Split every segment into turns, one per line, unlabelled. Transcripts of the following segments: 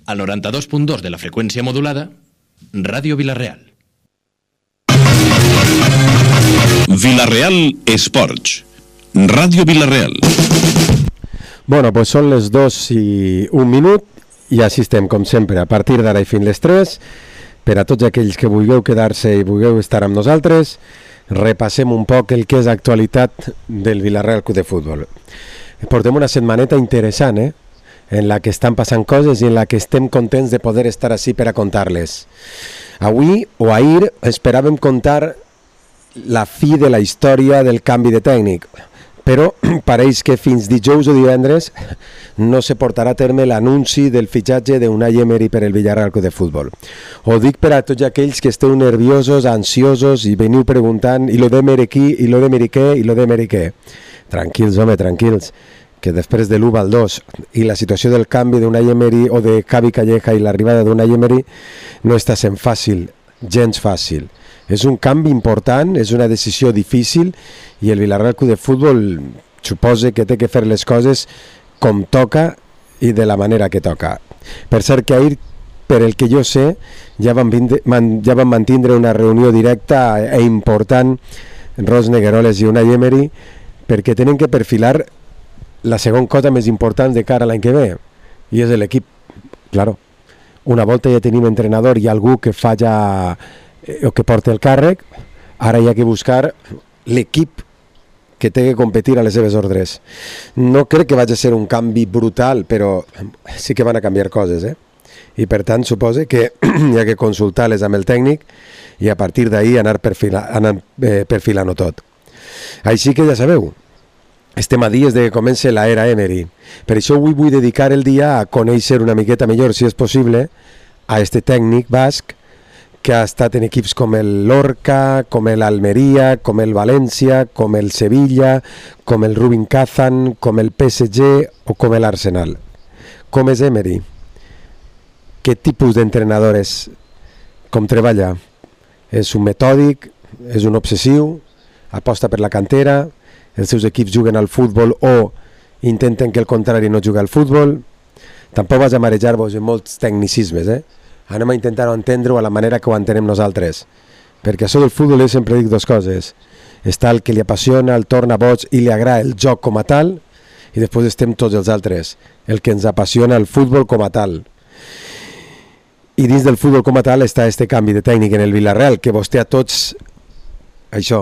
al 92.2 de la freqüència modulada, Ràdio Vila-real.
Vila-real Esports, Ràdio Vila-real.
Bueno, pues són les 2:01 i així estem, com sempre, a partir d'ara i fins les 3. Per a tots aquells que vulgueu quedar-se i vulgueu estar amb nosaltres, repassem un poc el que és actualitat del Vila-real Club de Futbol. Portem una setmaneta interessant, en la que estan passant coses i en la que estem contents de poder estar així per a contar-les. Avui o ahir esperàvem contar la fi de la història del canvi de tècnic, però pareix que fins dijous o divendres no se portarà a terme l'anunci del fitxatge d'Unai Emery per el Villarreal Club de Futbol. Ho dic per a tots aquells que esteu nerviosos, ansiosos i veniu preguntant i lo d'Emery aquí, i lo d'Emery què, i lo d'Emery què. Tranquils, home, tranquils, que després de l'1 al 2 i la situació del canvi d'Unai Emery o de Xavi Calleja i l'arribada d'Unai Emery no està sent fàcil, gens fàcil. És un canvi important, és una decisió difícil i el Villarreal Club de Futbol suposa que té que fer les coses com toca i de la manera que toca. Per cert que ahir, per el que jo sé, ja van mantindre una reunió directa e important Ros Negueroles i Unai Emery perquè tenen que perfilar la segona cosa més important de cara a l'any que ve i és l'equip. Claro, una volta ja tenim entrenador i algú que fa ja o que porta el càrrec, ara hi ha que buscar l'equip que té que competir a les seves ordres. No crec que vagi a ser un canvi brutal, però sí que van a canviar coses, i per tant suposa que hi ha que consultar-les amb el tècnic i a partir d'ahir anar perfilant-ho tot. Així que ja sabeu, estem a dies de que comenci l'era Emery. Per això avui vull dedicar el dia a conèixer una miqueta millor, si és possible, a este tècnic basc que ha estat en equips com el Lorca, com l'Almeria, com el València, com el Sevilla, com el Rubin Kazan, com el PSG o com l'Arsenal. Com és Emery? Què tipus d'entrenador és? Com treballa? És un metòdic? És un obsessiu? Aposta per la cantera? Els seus equips juguen al futbol o intenten que el contrari no jugui al futbol? Tampoc vas a marejar-vos en molts tecnicismes, Anem a intentar entendre-ho a la manera que ho entenem nosaltres. Perquè això del futbol jo sempre dic dues coses. Està el que li apassiona, el torna boig i li agrada el joc com a tal, i després estem tots els altres. El que ens apassiona el futbol com a tal. I dins del futbol com a tal està este canvi de tècnic en el Villarreal, que vostè a tots, això,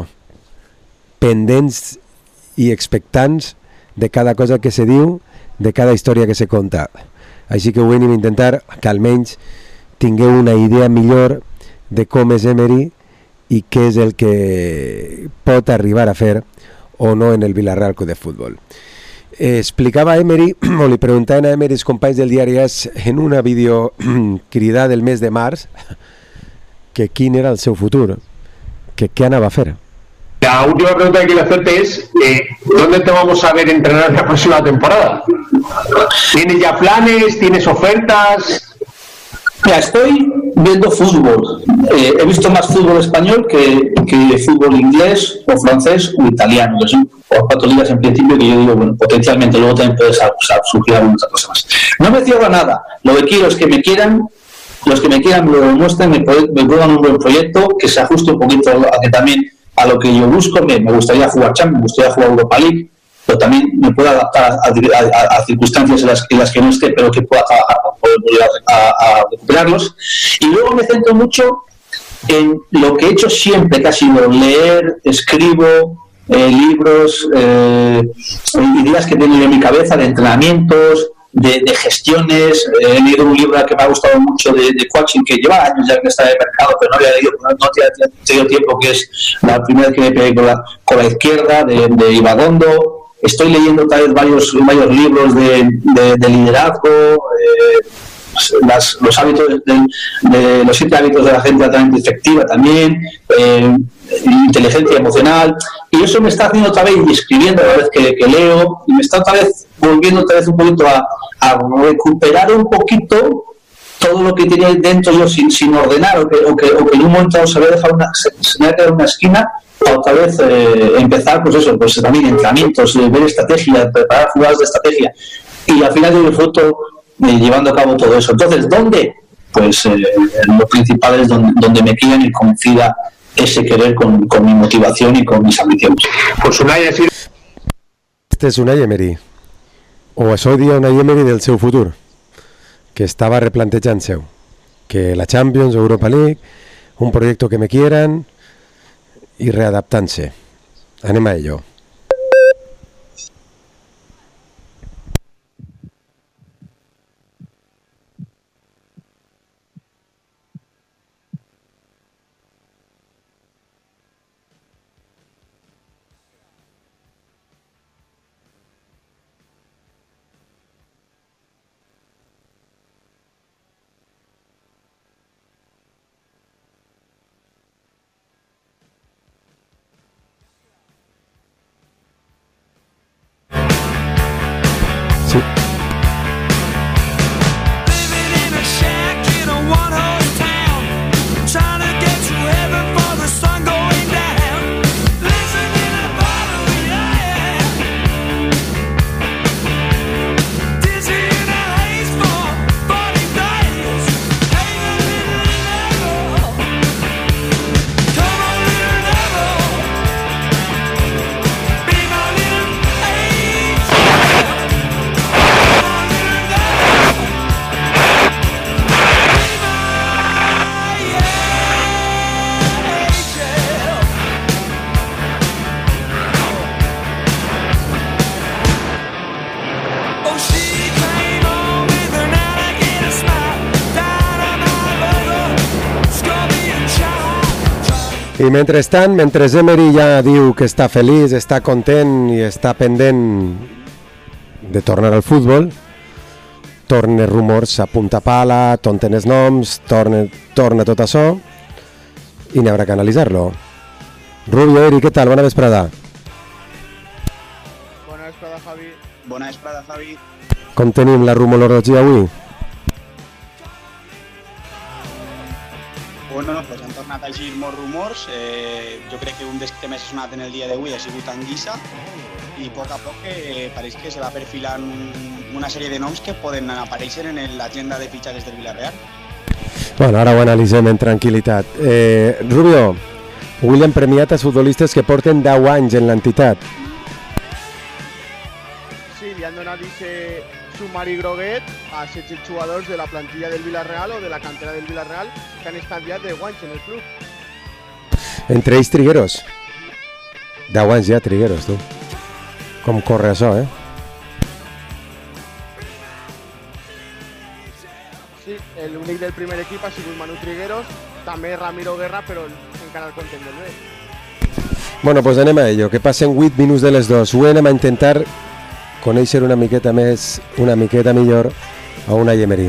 pendents i expectants de cada cosa que se diu, de cada història que se conta. Així que ho venim a intentar que almenys tingueu una idea millor de com és Emery i què és el que pot arribar a fer o no en el Villarreal Club de Futbol. Explicava Emery, o li preguntaven a Emery els companys del diari AS en una vídeo cridada del mes de març, que quin era el seu futur, que què anava a fer.
La última pregunta que quiero hacerte es ¿dónde te vamos a ver entrenar la próxima temporada? ¿Tienes ya planes? ¿Tienes ofertas?
Mira, estoy viendo fútbol. He visto más fútbol español que fútbol inglés o francés o italiano, que son cuatro ligas en principio que yo digo, bueno, potencialmente luego también puede surgir alguna otra cosa más. No me cierro a nada. Lo que quiero es que me quieran, los que me quieran me lo demuestren, me pongan un buen proyecto que se ajuste un poquito a que también a lo que yo busco. Me gustaría jugar Champions, me gustaría jugar Europa League, pero también me puedo adaptar a circunstancias en las que no esté, pero que pueda trabajar para poder volver a recuperarlos. Y luego me centro mucho en lo que he hecho siempre, que ha sido leer, escribo libros, ideas que tengo en mi cabeza de entrenamientos, de gestiones. He leído un libro que me ha gustado mucho de coaching, que lleva años ya que está en el mercado, pero no había leído, no tenía tenido tiempo, que es la primera vez que me pegué con la izquierda, de Ibadondo. Estoy leyendo tal vez varios libros de liderazgo, los hábitos de los 7 hábitos de la gente altamente efectiva también, inteligencia emocional, y eso me está haciendo otra vez, y escribiendo a la vez que leo, y me está otra vez volviendo otra vez un poquito a recuperar un poquito todo lo que tenía dentro yo sin ordenar, o que en un momento se me ha quedado una esquina, para otra vez empezar, pues eso, pues también entrenamientos, ver estrategia, preparar jugadas de estrategia, y al final yo disfruto llevando a cabo todo eso. Entonces, ¿dónde? Pues lo principal es donde me quieren y confida ese querer con mi motivación y con mis ambiciones.
Pues Unai,
este és Unai Emery, o això dia Unai Emery del seu futur, que estava replantejant-se, que la Champions, Europa League, un projecte que me quieran i readaptant-se. Anem a ello. I mentrestant, mentre Emery ja diu que està feliç, està content i està pendent de tornar al futbol, tornen rumors a punta pala, tonten els noms, torna tot això i n'hi haurà que analitzar-lo. Rubio, Eri, què tal? Bona vesprada.
Bona vesprada, Javi. Bona vesprada, Javi.
Com tenim la rumorologia avui?
Bueno, pues han tornat a llegir molts rumors. Jo crec que un dels que més ha sonat en el dia d'avui ha sigut Anguissa i a poc pareix que se va perfilant una sèrie de noms que poden aparèixer en l'agenda de fitxatges del Villarreal.
Bueno, ara ho analitzem en tranquil·litat. Rubio, William premiat a futbolistes que porten 10 anys en l'entitat.
Sí, li han donat aquest sumari groguet a 16 jugadors de la plantilla del Villarreal o de la cantera del Villarreal que han estat ja 10 anys en el club.
Entre ells Trigueros. 10 anys ja, Trigueros, tu. Com corre això,
Sí, l'únic del primer equip ha sigut Manu Trigueros, també Ramiro Guerra, però encara el compten del bé.
Bueno, pues anem a ello, que passen 8 minuts de les 2. Ho anem a intentar conèixer una miqueta més, una miqueta millor a Unai Emery.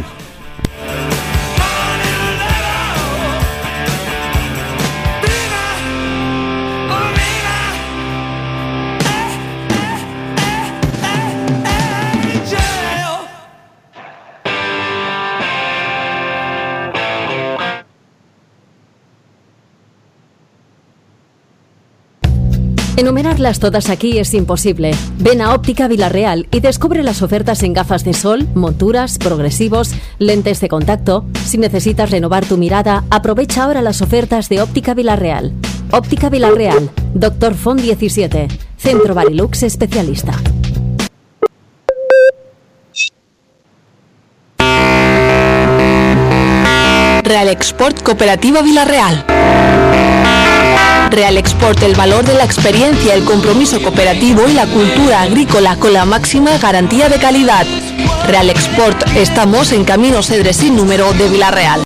Enumerarlas todas aquí es imposible. Ven a Óptica Villarreal y descubre las ofertas en gafas de sol, monturas, progresivos, lentes de contacto. Si necesitas renovar tu mirada, aprovecha ahora las ofertas de Óptica Villarreal. Óptica Villarreal, Dr. Font 17, Centro Barilux especialista.
Real Export Cooperativa Villarreal. Real Export, el valor de la experiencia, el compromiso cooperativo y la cultura agrícola con la máxima garantía de calidad. Real Export, estamos en Camino Cedres sin número de Villarreal.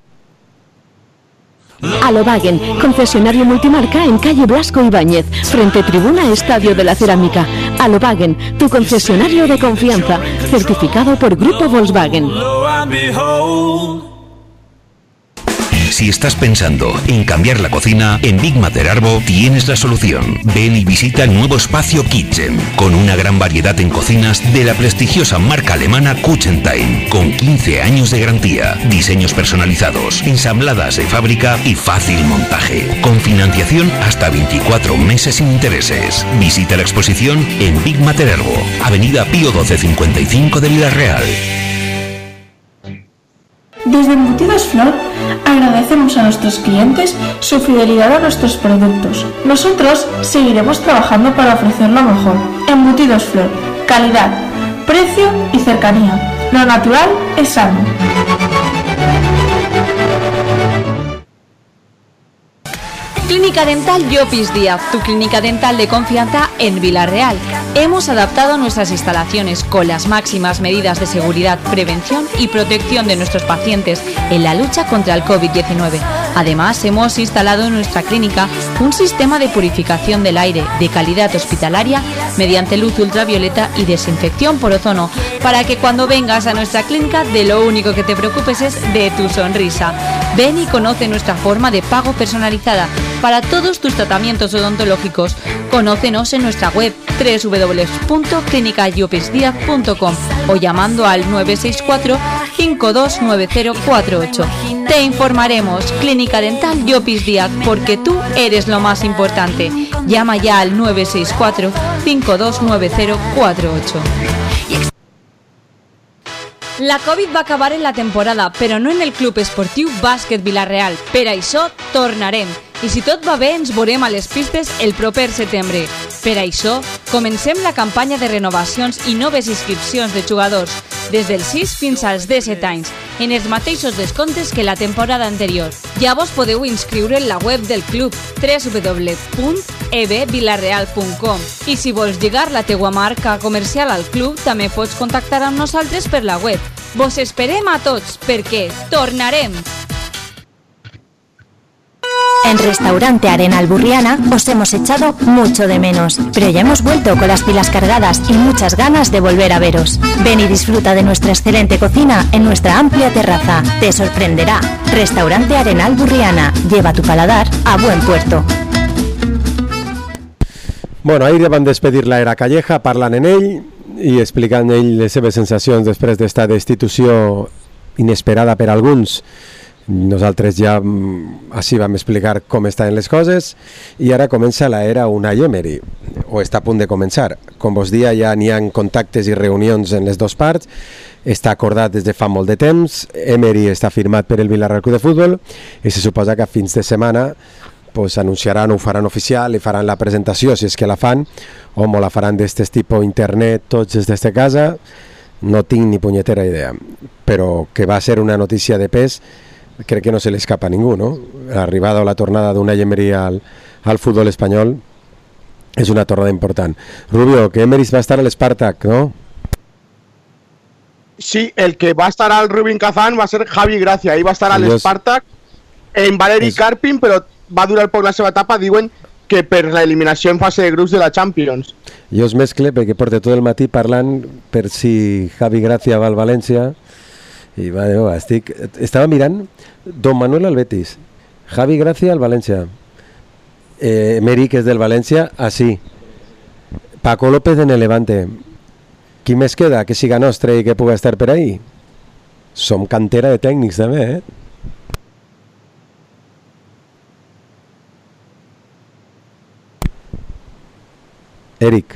Alobagen, concesionario multimarca en calle Blasco Ibáñez, frente tribuna Estadio de la Cerámica. Alobagen, tu concesionario de confianza, certificado por Grupo Volkswagen.
Si estás pensando en cambiar la cocina, en Big Mater Arbo tienes la solución. Ven y visita el nuevo espacio Kitchen, con una gran variedad en cocinas de la prestigiosa marca alemana Kuchentime, con 15 años de garantía, diseños personalizados, ensambladas de fábrica y fácil montaje, con financiación hasta 24 meses sin intereses. Visita la exposición en Big Mater Arbo, Avenida Pío 1255 de Villarreal.
Desde Embutidos Flor agradecemos a nuestros clientes su fidelidad a nuestros productos. Nosotros seguiremos trabajando para ofrecer lo mejor. Embutidos Flor, calidad, precio y cercanía. Lo natural es sano.
Clínica Dental Llopis Díaz, tu clínica dental de confianza en Vila-real. Hemos adaptado nuestras instalaciones con las máximas medidas de seguridad, prevención y protección de nuestros pacientes en la lucha contra el COVID-19. Además, hemos instalado en nuestra clínica un sistema de purificación del aire de calidad hospitalaria mediante luz ultravioleta y desinfección por ozono, para que cuando vengas a nuestra clínica de lo único que te preocupes es de tu sonrisa. Ven y conoce nuestra forma de pago personalizada para todos tus tratamientos odontológicos. Conócenos en nuestra web www.clinicallopisdiaz.com o llamando al 964 529048. Te informaremos. Clínica Dental Llopis Díaz, porque tú eres lo más importante. Llama ya al 964 529048. La Covid va acabar en la temporada, però no en el Club Esportiu Bàsquet Vila-real. Per això tornarem. I si tot va bé, ens veurem a les pistes el proper setembre. Per això, comencem la campanya de renovacions i noves inscripcions de jugadors, des dels 6 fins als 17 anys, en els mateixos descomptes que la temporada anterior. Ja vos podeu inscriure en la web del club www.ebvilareal.com i si vols lligar la teua marca comercial al club, també pots contactar amb nosaltres per la web. Vos esperem a tots, perquè tornarem!
En Restaurante Arenal Burriana os hemos echado mucho de menos, pero ya hemos vuelto con las pilas cargadas y muchas ganas de volver a veros. Ven y disfruta de nuestra excelente cocina en nuestra amplia terraza. Te sorprenderá. Restaurante Arenal Burriana. Lleva tu paladar a buen puerto.
Bueno, ahir van despedir l'Era Calleja parlant en ell i explicant ell les seves sensacions després d'esta destitució inesperada per alguns. Nosaltres ja així vam explicar com estaven les coses i ara comença l'era Unai Emery, o està a punt de començar. Com vos dia, ja n'hi ha contactes i reunions en les dues parts, està acordat des de fa molt de temps, Emery està firmat per el Vila-real Club de Futbol i se suposa que a fins de setmana pues, anunciaran o ho faran oficial i faran la presentació, si és que la fan, o la faran d'aquest tipus internet, tots des d'esta casa, no tinc ni punyetera idea, però que va ser una notícia de pes, crec que no se le escapa a ningú, ¿no? L'arribada o la tornada d'Unai Emery al futbol espanyol és una tornada important. Rubio, que Emery va estar a l'Spartak, ¿no?
Sí, el que va a estar al Rubin Kazán va a ser Javi Gracia, i va estar al Spartak en Valeri Karpin, però va durar poc la seva etapa, diuen que per l'eliminació en fase de grups de la Champions.
Jo es mescle perquè porta tot el matí parlant per si Javi Gracia va al València i estava mirant Don Manuel al Betis, Javi Gracia al València, Emery, que és del València, sí, Paco López en el Levante. Qui més queda que siga nostre i que pugui estar per ahí? Som cantera de tècnics també, Eric.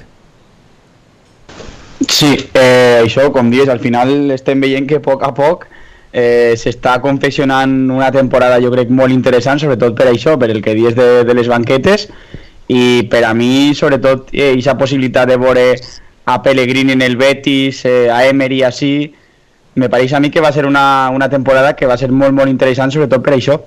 Sí, això, com dius, al final estem veient que a poc s'està confeccionant una temporada, jo crec, molt interessant, sobretot per això, per el que dius de les banquetes, i per a mi, sobretot, aquesta possibilitat de veure a Pellegrini en el Betis, a Emery així, me pareix a mi que va ser una temporada que va ser molt, molt interessant, sobretot per això.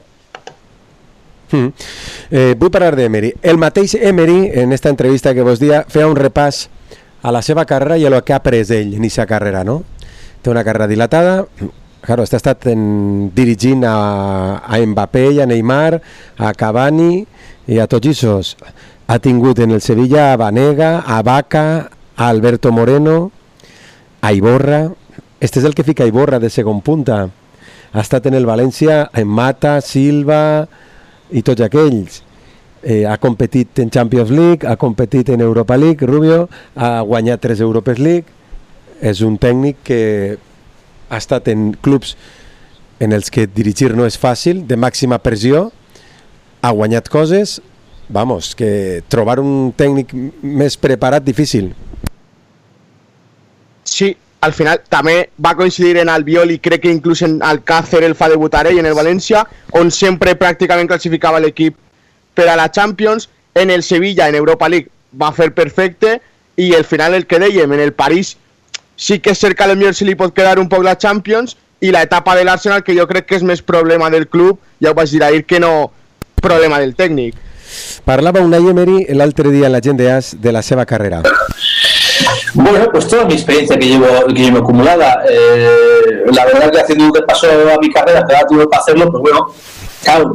Vull parlar d'Emery. El mateix Emery, en esta entrevista que vos dia, feia un repàs a la seva carrera i a lo que ha après ell en aquesta carrera, no? Té una carrera dilatada, claro, està estat dirigint a Mbappé i a Neymar, a Cavani i a tots aquests. Ha tingut en el Sevilla a Vanega, a Vaca, a Alberto Moreno, a Iborra. Este és el que fica Iborra de segon punta. Ha estat en el València en Mata, Silva i tots aquells. Ha competit en Champions League, ha competit en Europa League, Rubio, ha guanyat 3 Europes League. És un tècnic que ha estat en clubs en els que dirigir no és fàcil, de màxima pressió, ha guanyat coses, vamos, que trobar un tècnic més preparat difícil.
Sí, al final també va coincidir en Albiol i crec que inclús en Alcácer el fa debutar ell en el València, on sempre pràcticament classificava l'equip per a la Champions. En el Sevilla, en Europa League, va fer perfecte, i al final el que dèiem, en el París sí que és cert que potser se li pot quedar un poc la Champions, i l'etapa de l'Arsenal, que jo crec que és més problema del club, ja ho vaig dir ahir, que no problema del tècnic.
Parlava Unai Emery l'altre dia en la Gent de As de la seva carrera.
Bueno, pues toda mi experiencia que llevo acumulada, la verdad que haciendo un repaso a mi carrera, que ahora tuve que hacerlo, pues bueno, claro,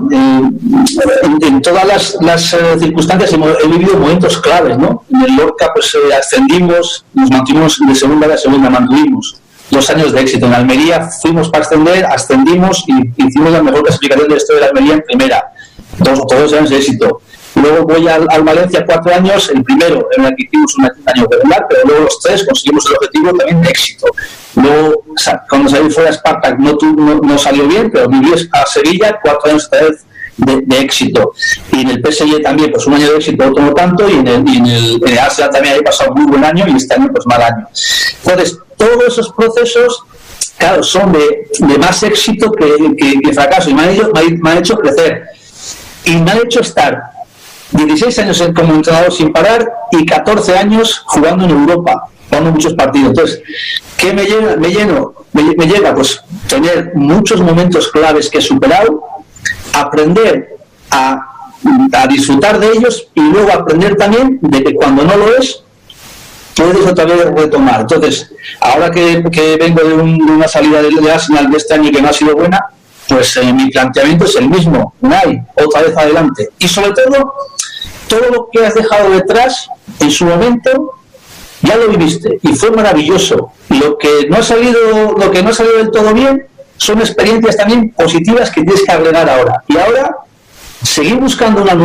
en todas las circunstancias he vivido momentos claves, ¿no? En el Lorca pues ascendimos, nos mantuvimos de segunda a segunda, mantuvimos 2 años de éxito. En Almería fuimos para ascender, ascendimos y hicimos la mejor clasificación de la historia de Almería en primera, 2 años de éxito. Luego voy al Valencia 4 años, el primero en el que hicimos un año regular, pero luego los 3 conseguimos el objetivo también de éxito. Luego, cuando salí fuera de Spartak no salió bien, pero viví a Sevilla 4 años otra vez de éxito. Y en el PSG también, pues 1 año de éxito, otro no tanto, y en el Arsenal también he pasado un muy buen año, y este año pues mal año. Entonces, todos esos procesos, claro, son de más éxito que fracaso, y me han hecho crecer. Y me han hecho estar 16 años como entrenador sin parar y 14 años jugando en Europa, jugando muchos partidos. Entonces, ¿qué me llega? Pues tener muchos momentos claves que he superado, aprender a disfrutar de ellos, y luego aprender también de que cuando no lo es, puedes otra vez retomar. Entonces, ahora que vengo de una salida de Arsenal de este año que no ha sido buena, pues mi planteamiento es el mismo. Unai, otra vez adelante. Y sobre todo lo que has dejado detrás en su momento ya lo viviste y fue maravilloso. Lo que no ha salido del todo bien son experiencias también positivas que tienes que agregar ahora. Y ahora seguir buscando un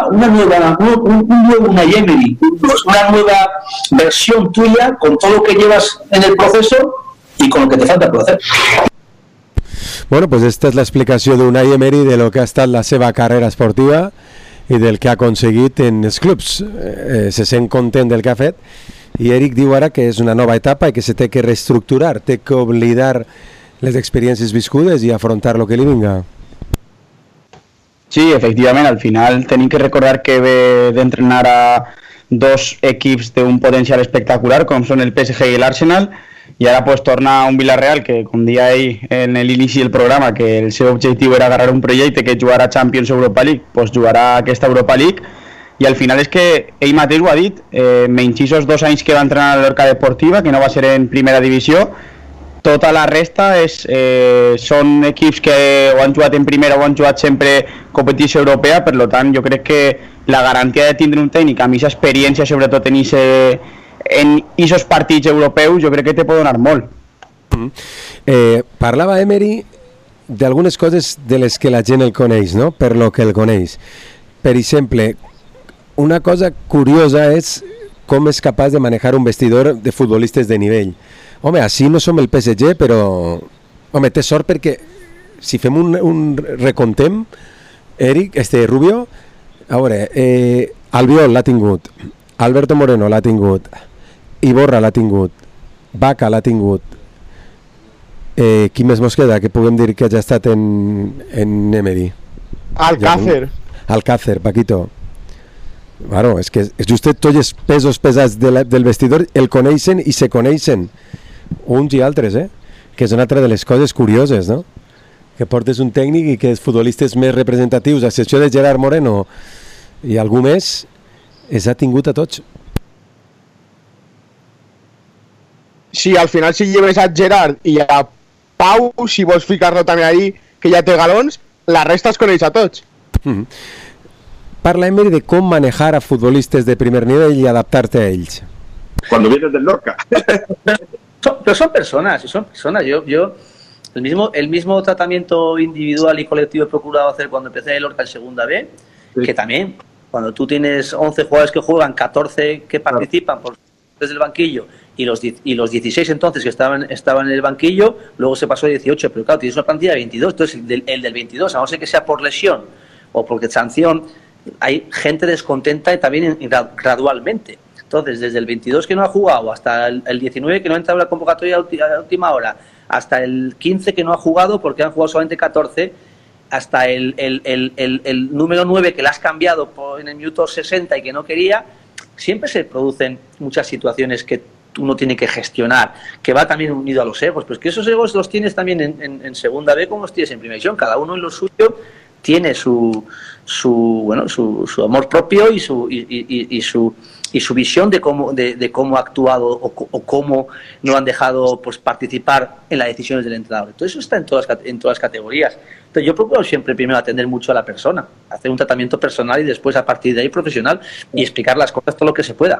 nuevo Unai Emery, una nueva versión tuya con todo lo que llevas en el proceso y con lo que te falta por hacer.
Bueno, pues esta és l'explicació d'Unai Emery de lo que ha estat la seva carrera esportiva i del que ha aconseguit en els clubs. Se sent content del que ha fet, i Eric diu ara que és una nova etapa i que se té que reestructurar, té que oblidar les experiències viscudes i afrontar lo que li vinga.
Sí, efectivament, al final tenim que recordar que ve d'entrenar a 2 equips d'un potencial espectacular com són el PSG i l'Arsenal, i ara pues torna a un Villarreal que, com deia ell en l'inici del programa, que el seu objectiu era agarrar un projecte que jugarà Champions Europa League, pues jugarà aquesta Europa League, i al final és que ell mateix ho ha dit, menys aquests 2 anys que va entrenar a l'Orca Deportiva, que no va ser en primera divisió, tota la resta són equips que o han jugat en primera o han jugat sempre competició europea. Per tant, jo crec que la garantia de tindre un tècnic amb aquesta experiència, sobretot en aquests partits europeus, jo crec que te pot donar molt.
Parlava Emery d'algunes coses de les que la gent el coneix, no? Per lo que el coneix. Per exemple, una cosa curiosa és com és capaç de manejar un vestidor de futbolistes de nivell. Home, així no som el PSG, però... Home, té sort perquè si fem un recomptem, Eric, Rubio, a veure, Albiol l'ha tingut, Alberto Moreno l'ha tingut, Iborra l'ha tingut, Vaca l'ha tingut, qui més mos queda que puguem dir que ja ha estat en Emery? Alcácer, Paquito. Claro, és que justet tots els pesos pesats del vestidor el coneixen i se coneixen uns i altres, que és una altra de les coses curioses, no? Que portes un tècnic i que els futbolistes més representatius, a excepció de Gerard Moreno i algú més, els ha tingut a tots.
Sí, al final si lleves a Gerard i a Pau, si vols ficar-lo també ahí, que ja té galons, la resta es coneix a tots.
Parla Emery de com manejar a futbolistes de primer nivell y adaptarte a ellos.
Cuando vienes del Lorca.
Pero son personas. Yo el mismo tratamiento individual y colectivo he procurado hacer cuando empecé en el Lorca en segunda B, sí. Que también cuando tú tienes 11 jugadores que juegan, 14 que participan desde el banquillo y los 16 entonces que estaban en el banquillo, luego se pasó a 18, pero claro, tienes una plantilla de 22, entonces el del 22, a no ser que sea por lesión o porque sanción, hay gente descontenta y también gradualmente. Entonces, desde el 22 que no ha jugado, hasta el 19 que no ha entrado en la convocatoria a la última hora, hasta el 15 que no ha jugado porque han jugado solamente 14, hasta el número 9 que le has cambiado en el minuto 60 y que no quería, siempre se producen muchas situaciones que uno tiene que gestionar, que va también unido a los egos, pues que esos egos los tienes también en segunda B como los tienes en primera división, cada uno en lo suyo tiene su amor propio y su visión de cómo ha actuado o cómo no han dejado pues participar en las decisiones del entrenador. Entonces eso está en todas las categorías. Entonces yo procuro siempre primero atender mucho a la persona, hacer un tratamiento personal y después a partir de ahí profesional y explicar las cosas todo lo que se pueda.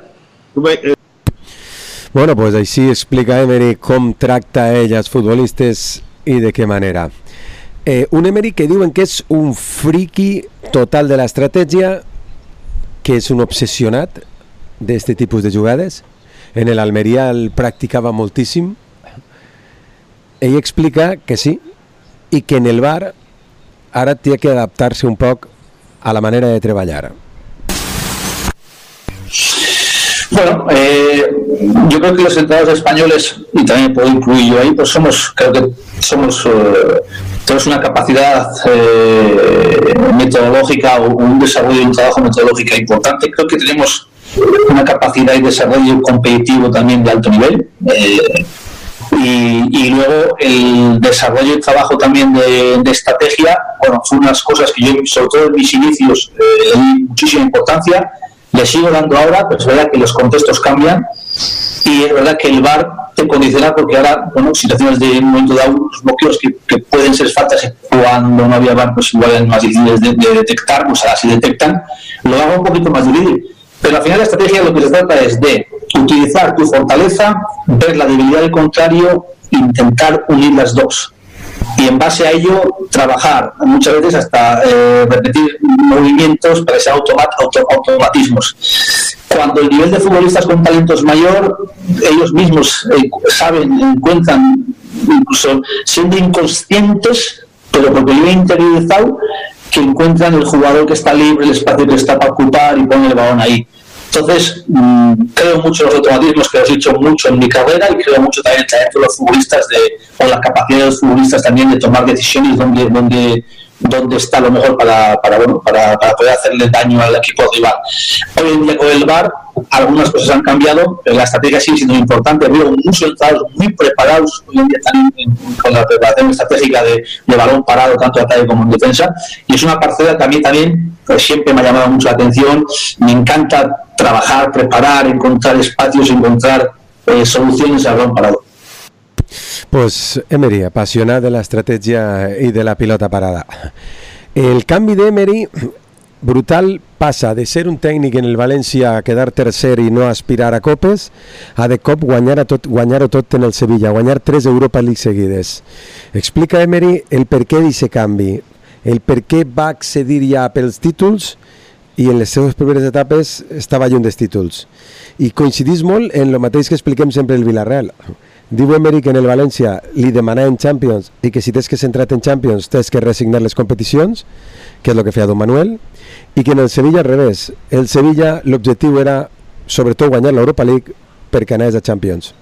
Bueno, pues així explica Emery com tracta ell els futbolistes i de què manera. Un Emery que diuen que és un friki total de l'estratègia, que és un obsessionat d'este tipus de jugades. En l'Almeria el practicava moltíssim. Ell explica que sí, i que en el bar ara té que adaptar-se un poc a la manera de treballar.
Bueno, yo creo que los entrenadores españoles, y también puedo incluir yo ahí, pues creo que somos tenemos una capacidad metodológica o un desarrollo de un trabajo metodológico importante. Creo que tenemos una capacidad de desarrollo competitivo también de alto nivel. Y luego el desarrollo y el trabajo también de estrategia, bueno, son unas cosas que yo, sobre todo en mis inicios, le di muchísima importancia. Le sigo dando ahora, pero es verdad que los contextos cambian y es verdad que el VAR te condiciona porque ahora, bueno, situaciones de un momento dado, los bloqueos que pueden ser faltas cuando no había VAR, pues igual eran más difíciles de detectar, pues ahora sí detectan, lo hago un poquito más difícil. Pero al final la estrategia lo que se trata es de utilizar tu fortaleza, ver la debilidad del contrario e intentar unir las dos. Y en base a ello trabajar muchas veces hasta repetir movimientos para ser automatismos. Cuando el nivel de futbolistas con talento es mayor, ellos mismos encuentran, incluso siendo inconscientes, pero porque lo he interiorizado, que encuentran el jugador que está libre, el espacio que está para ocupar y ponen el balón ahí. Entonces, creo mucho en los automatismos, que los he hecho mucho en mi carrera, y creo mucho también en el talento de los futbolistas o la capacidad de los futbolistas también de tomar decisiones donde está lo mejor para poder hacerle daño al equipo rival. Hoy en día con el VAR algunas cosas han cambiado, pero la estrategia sigue siendo importante. Veo muchos entrenadores muy preparados hoy en día también con la preparación estratégica de balón parado, tanto en ataque como en defensa, y es una parcela también pues siempre me ha llamado mucho la atención. Me encanta trabajar, preparar, encontrar espacios, encontrar soluciones al balón parado.
Pues Emery, apasionat de l'estratègia i de la pilota parada. El canvi d'Emery, brutal, passa de ser un tècnic en el València a quedar tercer i no aspirar a copes, a de cop guanyar-ho tot en el Sevilla, guanyar 3 Europa League seguides. Explica Emery el per què d'aquest canvi, el per què va accedir ja pels títols i en les seves primeres etapes estava lluny dels títols. I coincidís molt en el mateix que expliquem sempre el Villarreal. Diu Emery que en el València li demanaven Champions i que si tens que centrar en Champions tens que resignar les competicions, que és el que feia Don Manuel, i que en el Sevilla al revés. El Sevilla l'objectiu era sobretot guanyar l'Europa League perquè anés a Champions.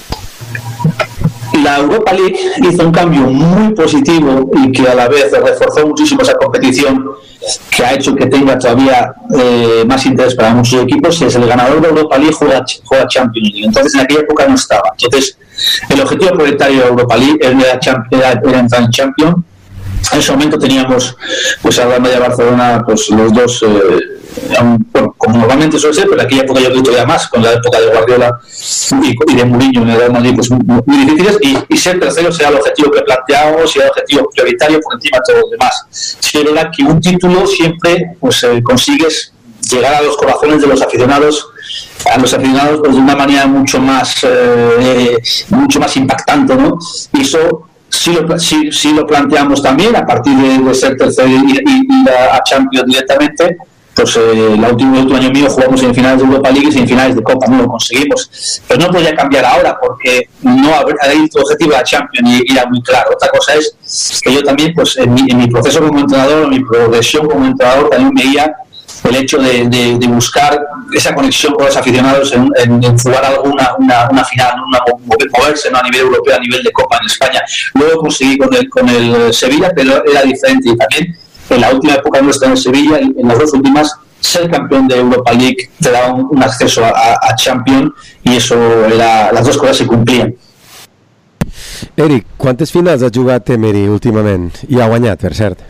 La Europa League hizo un cambio muy positivo y que a la vez reforzó muchísimo esa competición, que ha hecho que tenga todavía más interés para muchos equipos. Es el ganador de Europa League juega Champions League. Entonces en aquella época no estaba. Entonces el objetivo prioritario de Europa League era entrar en Champions. En ese momento teníamos pues a Real Madrid y Barcelona, pues los dos bueno, como normalmente suele ser, pero en aquella época yo creo todavía más, con la época de Guardiola y de Mourinho en el Real Madrid, pues muy difíciles, y ser tercero será el objetivo que planteamos, será el objetivo prioritario por encima de todos los demás. Sí, es verdad que un título siempre pues consigues llegar a los corazones de los aficionados, pues de una manera mucho más impactante, ¿no? Y eso sí lo planteamos también a partir de ser tercero y ir a Champions directamente. Pues el último año mío jugamos semifinales de Europa League y semifinales de Copa, no lo conseguimos. Pero no podía cambiar ahora porque no haber tu objetivo de la Champions y era muy claro. Otra cosa es que yo también, pues en mi proceso como entrenador, en mi progresión como entrenador, también veía el hecho de buscar esa conexión con los aficionados en jugar una final, moverse, ¿no?, a nivel europeo, a nivel de Copa en España. Luego conseguí con el Sevilla, pero era diferente, y también en la última época nuestra en el Sevilla, en las dos últimas, ser campeón de Europa League te daba un acceso a Champions, y eso las dos cosas se cumplien.
Eric, quantes finals ha jugat Emery últimament? I ha guanyat, per cert.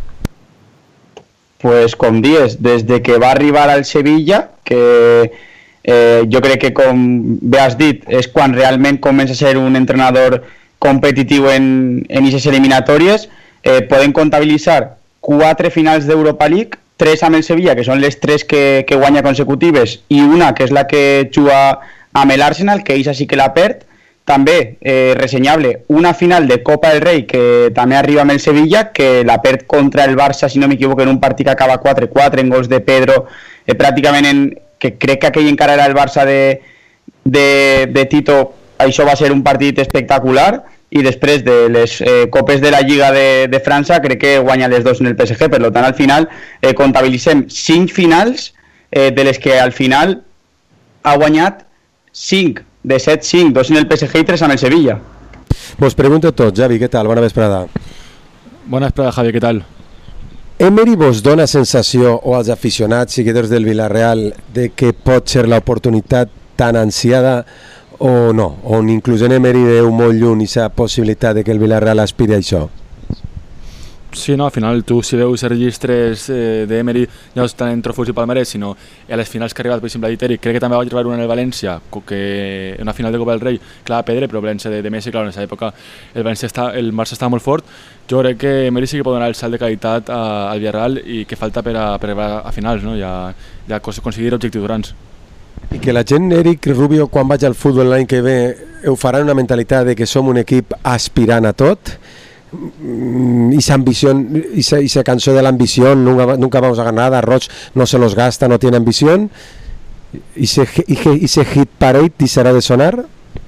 Pues com dies, des de que va arribar al Sevilla, que jo crec que, com bé has dit, és quan realment comença a ser un entrenador competitiu en aquestes eliminatòries, podem comptabilitzar 4 finals d'Europa League, 3 amb el Sevilla, que són les 3 que guanya consecutives, i una que és la que juga amb l'Arsenal, que ella sí que la perd. També, ressenyable, una final de Copa del Rei que també arriba amb el Sevilla, que la perd contra el Barça, si no m'equivoco, en un partit que acaba 4-4, en gols de Pedro, pràcticament, que crec que aquell encara era el Barça de Tito. Això va ser un partit espectacular, i després de les copes de la Lliga de França crec que guanya les 2 en el PSG. Per tant, al final comptabilitzem 5 finals, de les que al final ha guanyat 5 de 7-5, 2 en el PSG i 3 amb el Sevilla.
Vos pregunto tot, Javi, què tal? Bona vesprada.
Bona vesprada, Javi, què tal?
Emery vos dona sensació, o als aficionats seguidors del Villarreal, de que pot ser l'oportunitat tan ansiada o no? O inclús en Emery veu molt lluny aquesta possibilitat de que el Villarreal aspiri a això?
Sí, no, al final tu si veus els registres d'Emery ja no estan en trofeus i palmarès, sinó a les finals que ha arribat, per exemple, Eric, crec que també va arribar una en el València, que en una final de Copa del Rei, clar, Pedre, però València de Messi, clar, en aquesta època el Barça estava molt fort. Jo crec que Emery sí que pot donar el salt de qualitat al Villarreal i que falta per arribar a finals, no? Ja aconseguir objectius grans.
I que la gent, Eric Rubio, quan vaig al futbol l'any que ve, ho farà una mentalitat de que som un equip aspirant a tot. Esa ambición, esa canción de la ambición, nunca vamos a ganar nada, Roch no se los gasta, no tiene ambición, y ese hit parade deixarà de sonar.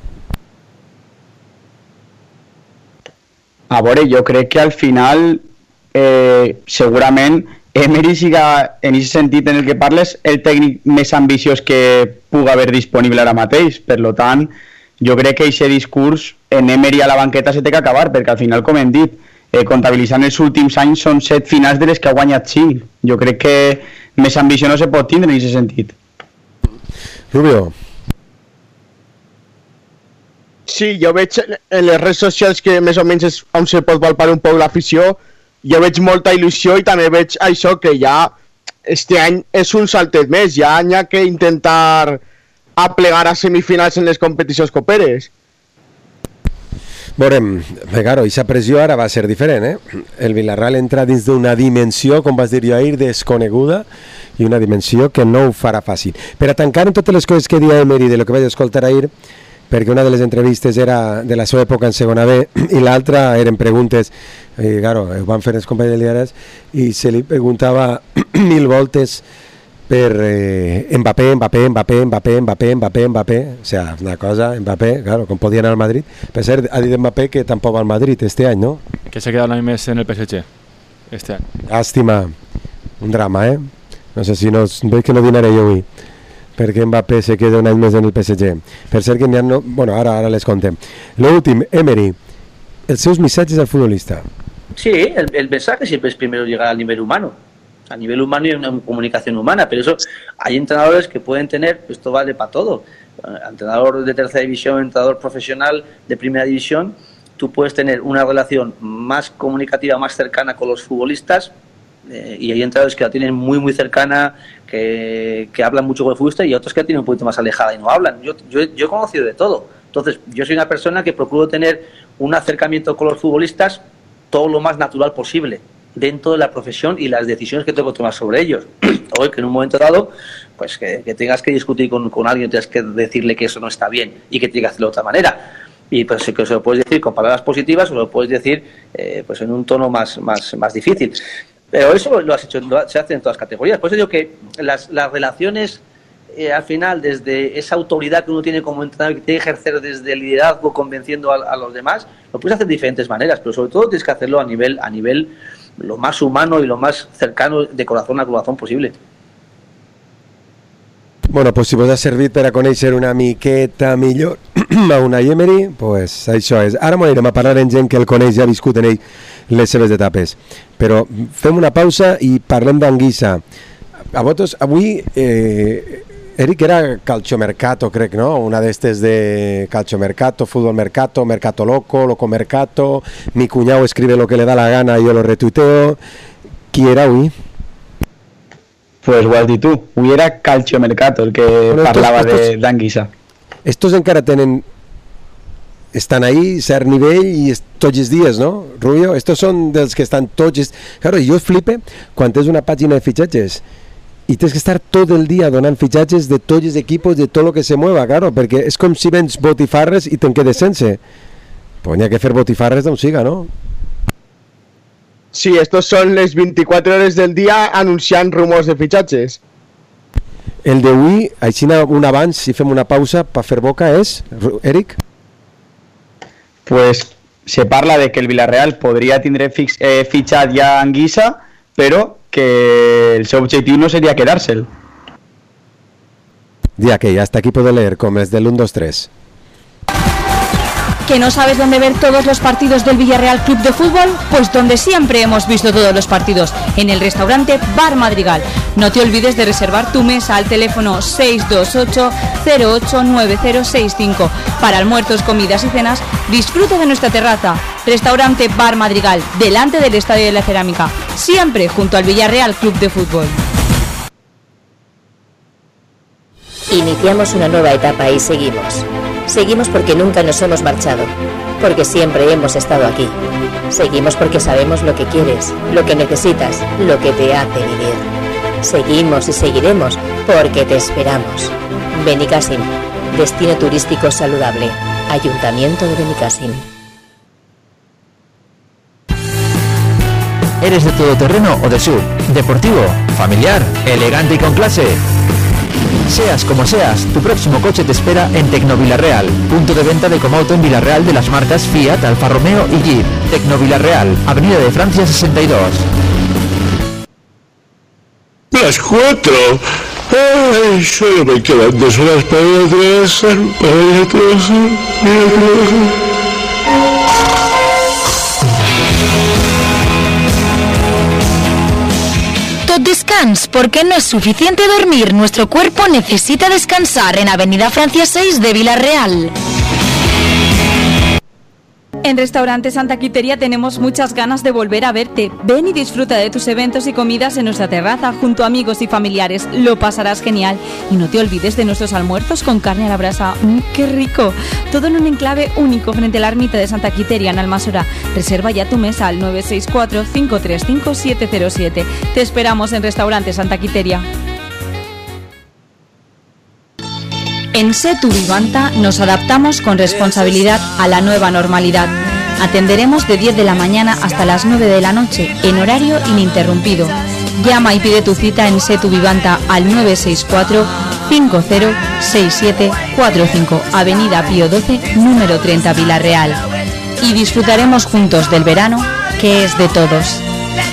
A veure, jo crec que al final segurament Emery siga, en aquest sentit en el que parles, el tècnic més ambiciós que puga haver disponible ara mateix. Per tant, jo crec que aquest discurs en Emery a la banqueta se té que acabar, perquè al final, com hem dit, comptabilitzant els últims anys són 7 finals de les que ha guanyat 5. Jo crec que més ambició no se pot tindre en aquest sentit.
Rubio.
Sí, jo veig en les redes socials que més o menys és on se pot palpar un poc l'afició, jo veig molta il·lusió i també veig això que ja este any és un saltet més, ja hi ha que intentar aplegar a semifinals en les competicions coperes.
Veurem, claro, aquesta pressió ara va ser diferent, El Villarreal entra dins d'una dimensió, com vas dir jo ahir, desconeguda, i una dimensió que no ho farà fàcil. Per a tancar en totes les coses que dia Emery de lo que vaig escoltar ahir, perquè una de les entrevistes era de la seva època en segona B i l'altra eren preguntes, i claro, ho van fer els companys de Lideres, i se li preguntava 1000 voltes per Mbappé, o sea, una cosa, Mbappé, claro, com podia anar al Madrid. Per cert, ha dit Mbappé que tampoc va al Madrid este any, ¿no?
Que se queda un any més en el PSG, este any.
Lástima, un drama, No sé si veig que no dinaré jo avui, perquè Mbappé se queda un any més en el PSG. Per cert que n'hi ha... Bueno, ara les contem. L'últim, Emery, els seus missatges al futbolista.
Sí, el mensaje siempre es primero llegar al nivel humano. A nivel humano y una comunicación humana, pero eso hay entrenadores que pueden tener, esto vale para todo, entrenador de tercera división, entrenador profesional de primera división, tú puedes tener una relación más comunicativa, más cercana con los futbolistas, y hay entrenadores que la tienen muy muy cercana, que hablan mucho con el futbolista, y otros que la tienen un poquito más alejada y no hablan. Yo he conocido de todo. Entonces yo soy una persona que procuro tener un acercamiento con los futbolistas todo lo más natural posible dentro de la profesión y las decisiones que tengo que tomar sobre ellos. O que en un momento dado, pues que tengas que discutir con alguien, tengas que decirle que eso no está bien y que tiene que hacerlo de otra manera. Y pues que se lo puedes decir con palabras positivas o lo puedes decir pues en un tono más difícil. Pero eso se hace en todas las categorías. Por eso digo que las relaciones al final, desde esa autoridad que uno tiene como entrenador, que tiene que ejercer desde el liderazgo, convenciendo a los demás, lo puedes hacer de diferentes maneras, pero sobre todo tienes que hacerlo a nivel lo más humano y lo más cercano de corazón a corazón posible.
Bueno, pues si vos ha servit per a conèixer una miqueta millor a Unai Emery, pues això és. Ara m'ho anirem a parlar amb gent que el coneix i ha viscut en ell les seves etapes. Però fem una pausa i parlem d'Anguissa. A vosaltres, avui, Eric, era Calciomercato, crec, no? Una d'estes de Calciomercato, Fútbol Mercato, Mercato Loco, Loco Mercato, mi cuñado escribe lo que le da la gana y yo lo retuiteo. Qui era avui?
Pues ho has dit tu, avui era Calciomercato el que parlava d'Anguissa.
Estos encara tenen... Estan ahí, cert nivell i tots els dies, no, Rubio? Estos són dels que estan tots... Claro, jo flipe quan tens una pàgina de fitxatges i tens que estar tot el dia donant fitxatges de tots els equipos, de tot el que se mueva, claro, perquè és com si vens botifarres i te'n quedes sense. Pues n'hi ha que fer botifarres d'on siga, no?
Sí, estos son les 24 hores del día anunciant rumors de fitxatges.
El d'avui, així un abans, si fem una pausa per fer boca, és, Eric?
Pues se parla de que el Villarreal podria tindre fitxat ja Anguissa, però que el seu objectiu no seria quedar-se'l.
Dia que hasta aquí puedo leer, com es del 1, 2, 3.
¿Que no sabes dónde ver todos los partidos del Villarreal Club de Fútbol? Pues donde siempre hemos visto todos los partidos, en el restaurante Bar Madrigal. No te olvides de reservar tu mesa al teléfono 628-089065. Para almuerzos, comidas y cenas, disfruta de nuestra terraza. Restaurante Bar Madrigal, delante del Estadio de la Cerámica, siempre junto al Villarreal Club de Fútbol.
Iniciamos una nueva etapa y seguimos. Seguimos porque nunca nos hemos marchado, porque siempre hemos estado aquí. Seguimos porque sabemos lo que quieres, lo que necesitas, lo que te hace vivir. Seguimos y seguiremos porque te esperamos. Benicàssim, destino turístico saludable. Ayuntamiento de Benicàssim.
¿Eres de todoterreno o de SUV? ¿Deportivo? ¿Familiar? ¿Elegante y con clase? Seas como seas, tu próximo coche te espera en Tecnovillarreal, punto de venta de Comauto en Villarreal de las marcas Fiat, Alfa Romeo y Jeep. Tecnovillarreal, Avenida de Francia 62.
Las 4. Ay, solo me quedan 2 horas para ir a trabajar.
Tot descans, porque no es suficiente dormir, nuestro cuerpo necesita descansar en Avenida Francia 6 de Villarreal.
En Restaurante Santa Quiteria tenemos muchas ganas de volver a verte. Ven y disfruta de tus eventos y comidas en nuestra terraza junto a amigos y familiares. Lo pasarás genial. Y no te olvides de nuestros almuerzos con carne a la brasa. ¡Qué rico! Todo en un enclave único frente a la ermita de Santa Quiteria en Almasora. Reserva ya tu mesa al 964-535-707. Te esperamos en Restaurante Santa Quiteria. En Setu Vivanta nos adaptamos con responsabilidad a la nueva normalidad. Atenderemos de 10 de la mañana hasta las 9 de la noche, en horario ininterrumpido. Llama y pide tu cita en Setu Vivanta al 964-506745, Avenida Pío XII, número 30, Villarreal. Y disfrutaremos juntos del verano, que es de todos.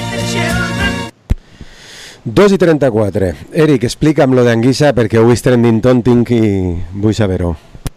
2:34. Eric, explica'm lo d'Anguissa perquè avui és trending topic i vull saber-ho.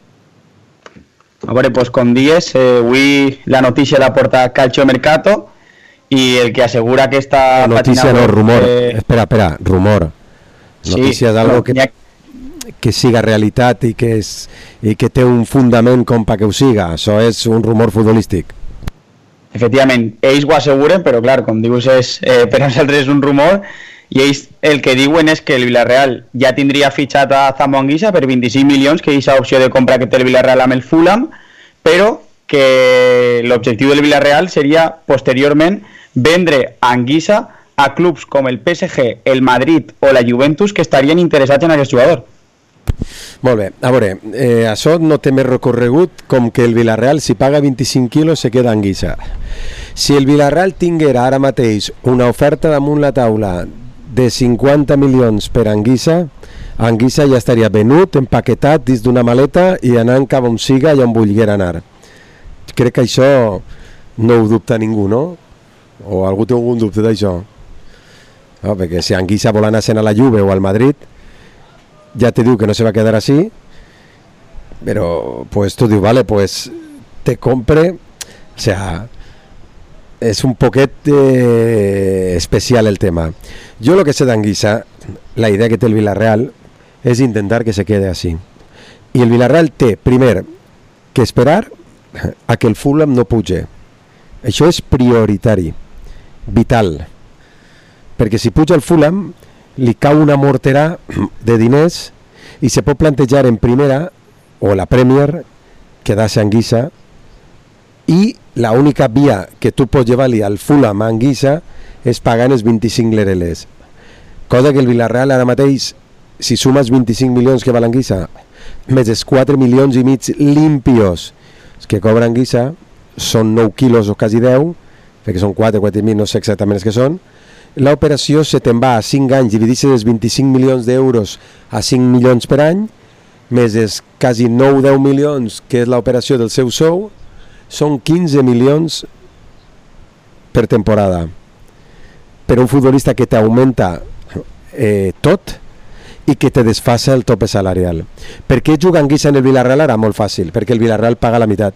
A veure, pues com dies, avui la notícia la porta Calciomercato i el que assegura que esta
notícia no, rumor. Espera, rumor. Notícia d'algo que siga realitat i que té un fundament com perquè ho siga. Això és un rumor futbolístic.
Efectivament, ells ho asseguren, però clar, com dius, per nosaltres és un rumor. I ells el que diuen és que el Villarreal ja tindria fitxat a Zambo Anguissa per 25 milions, que és l'opció de compra que té el Villarreal amb el Fulham, però que l'objectiu del Villarreal seria posteriorment vendre Anguissa a clubs com el PSG, el Madrid o la Juventus que estarien interessats en aquest jugador.
Molt bé, a veure, això no té més recorregut com que el Villarreal, si paga 25 quilos, se queda Anguissa. Si el Villarreal tinguera ara mateix una oferta damunt la taula de 50 milions per Anguissa, Anguissa ja estaria venut, empaquetat dins d'una maleta i anant cap on siga i on volguera anar. Crec que això no ho dubta ningú, no? O algú té algun dubte d'això? No, perquè si Anguissa vol anar a la Juve o al Madrid, ya te digo que no se va a quedar así, pero pues tú dices, vale, pues te compre, o sea, es un poquet especial el tema. Yo lo que sé d'Anguissa, la idea que té el Villarreal és intentar que se quede así. I el Villarreal té, primer, que esperar a que el Fulham no puge. Això és prioritari, vital. Perquè si puja el Fulham, li cau una morterà de diners i se pot plantejar en primera o la Premier quedar-se a Anguissa, i la única via que tu pots llevar-li al Fulham a Anguissa és pagant els 25 lereles, cosa que el Villarreal ara mateix, si sumes 25 milions que val Anguissa més els 4 milions i mig limpios que cobra Anguissa, són 9 quilos o quasi 10, perquè són 4 i mig, no sé exactament els que són, l'operació se te'n va a 5 anys, dividís els 25 milions d'euros a 5 milions per any, més els quasi 9-10 milions que és l'operació del seu sou, són 15 milions per temporada. Per un futbolista que t'augmenta tot i que te desfasa el tope salarial. Per què juga Anguissa en el Villarreal ara? Molt fàcil, perquè el Villarreal paga la meitat.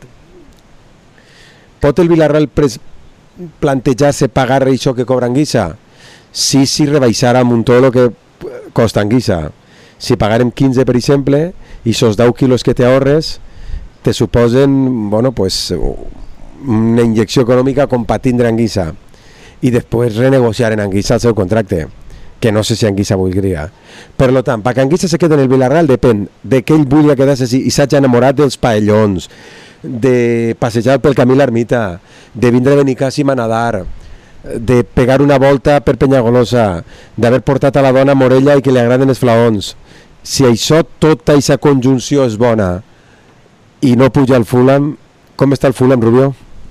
Pot el Villarreal plantejar-se pagar això que cobra Anguissa? Sí, si rebaixara un tot el que costa Anguissa. Si pagarem 15, per exemple, i esos 10 quilos que t'ahorres te suposen, bueno, pues, una injecció econòmica com per tindre Anguissa i després renegociar en Anguissa el seu contracte, que no sé si Anguissa voldria. Per tant, perquè Anguissa se quedi en el Villarreal depèn de que ell vulgui quedar-se i s'hagi enamorat dels paellons, de passejar pel camí l'ermita, de vindre a Benicàssim a nadar, de pegar una volta per Penyagolosa, d'haver portat a la dona a Morella i que li agraden els flaons. Si això, tota aquesta conjunció és bona i no puja al Fulham, com està el Fulham, Rubio?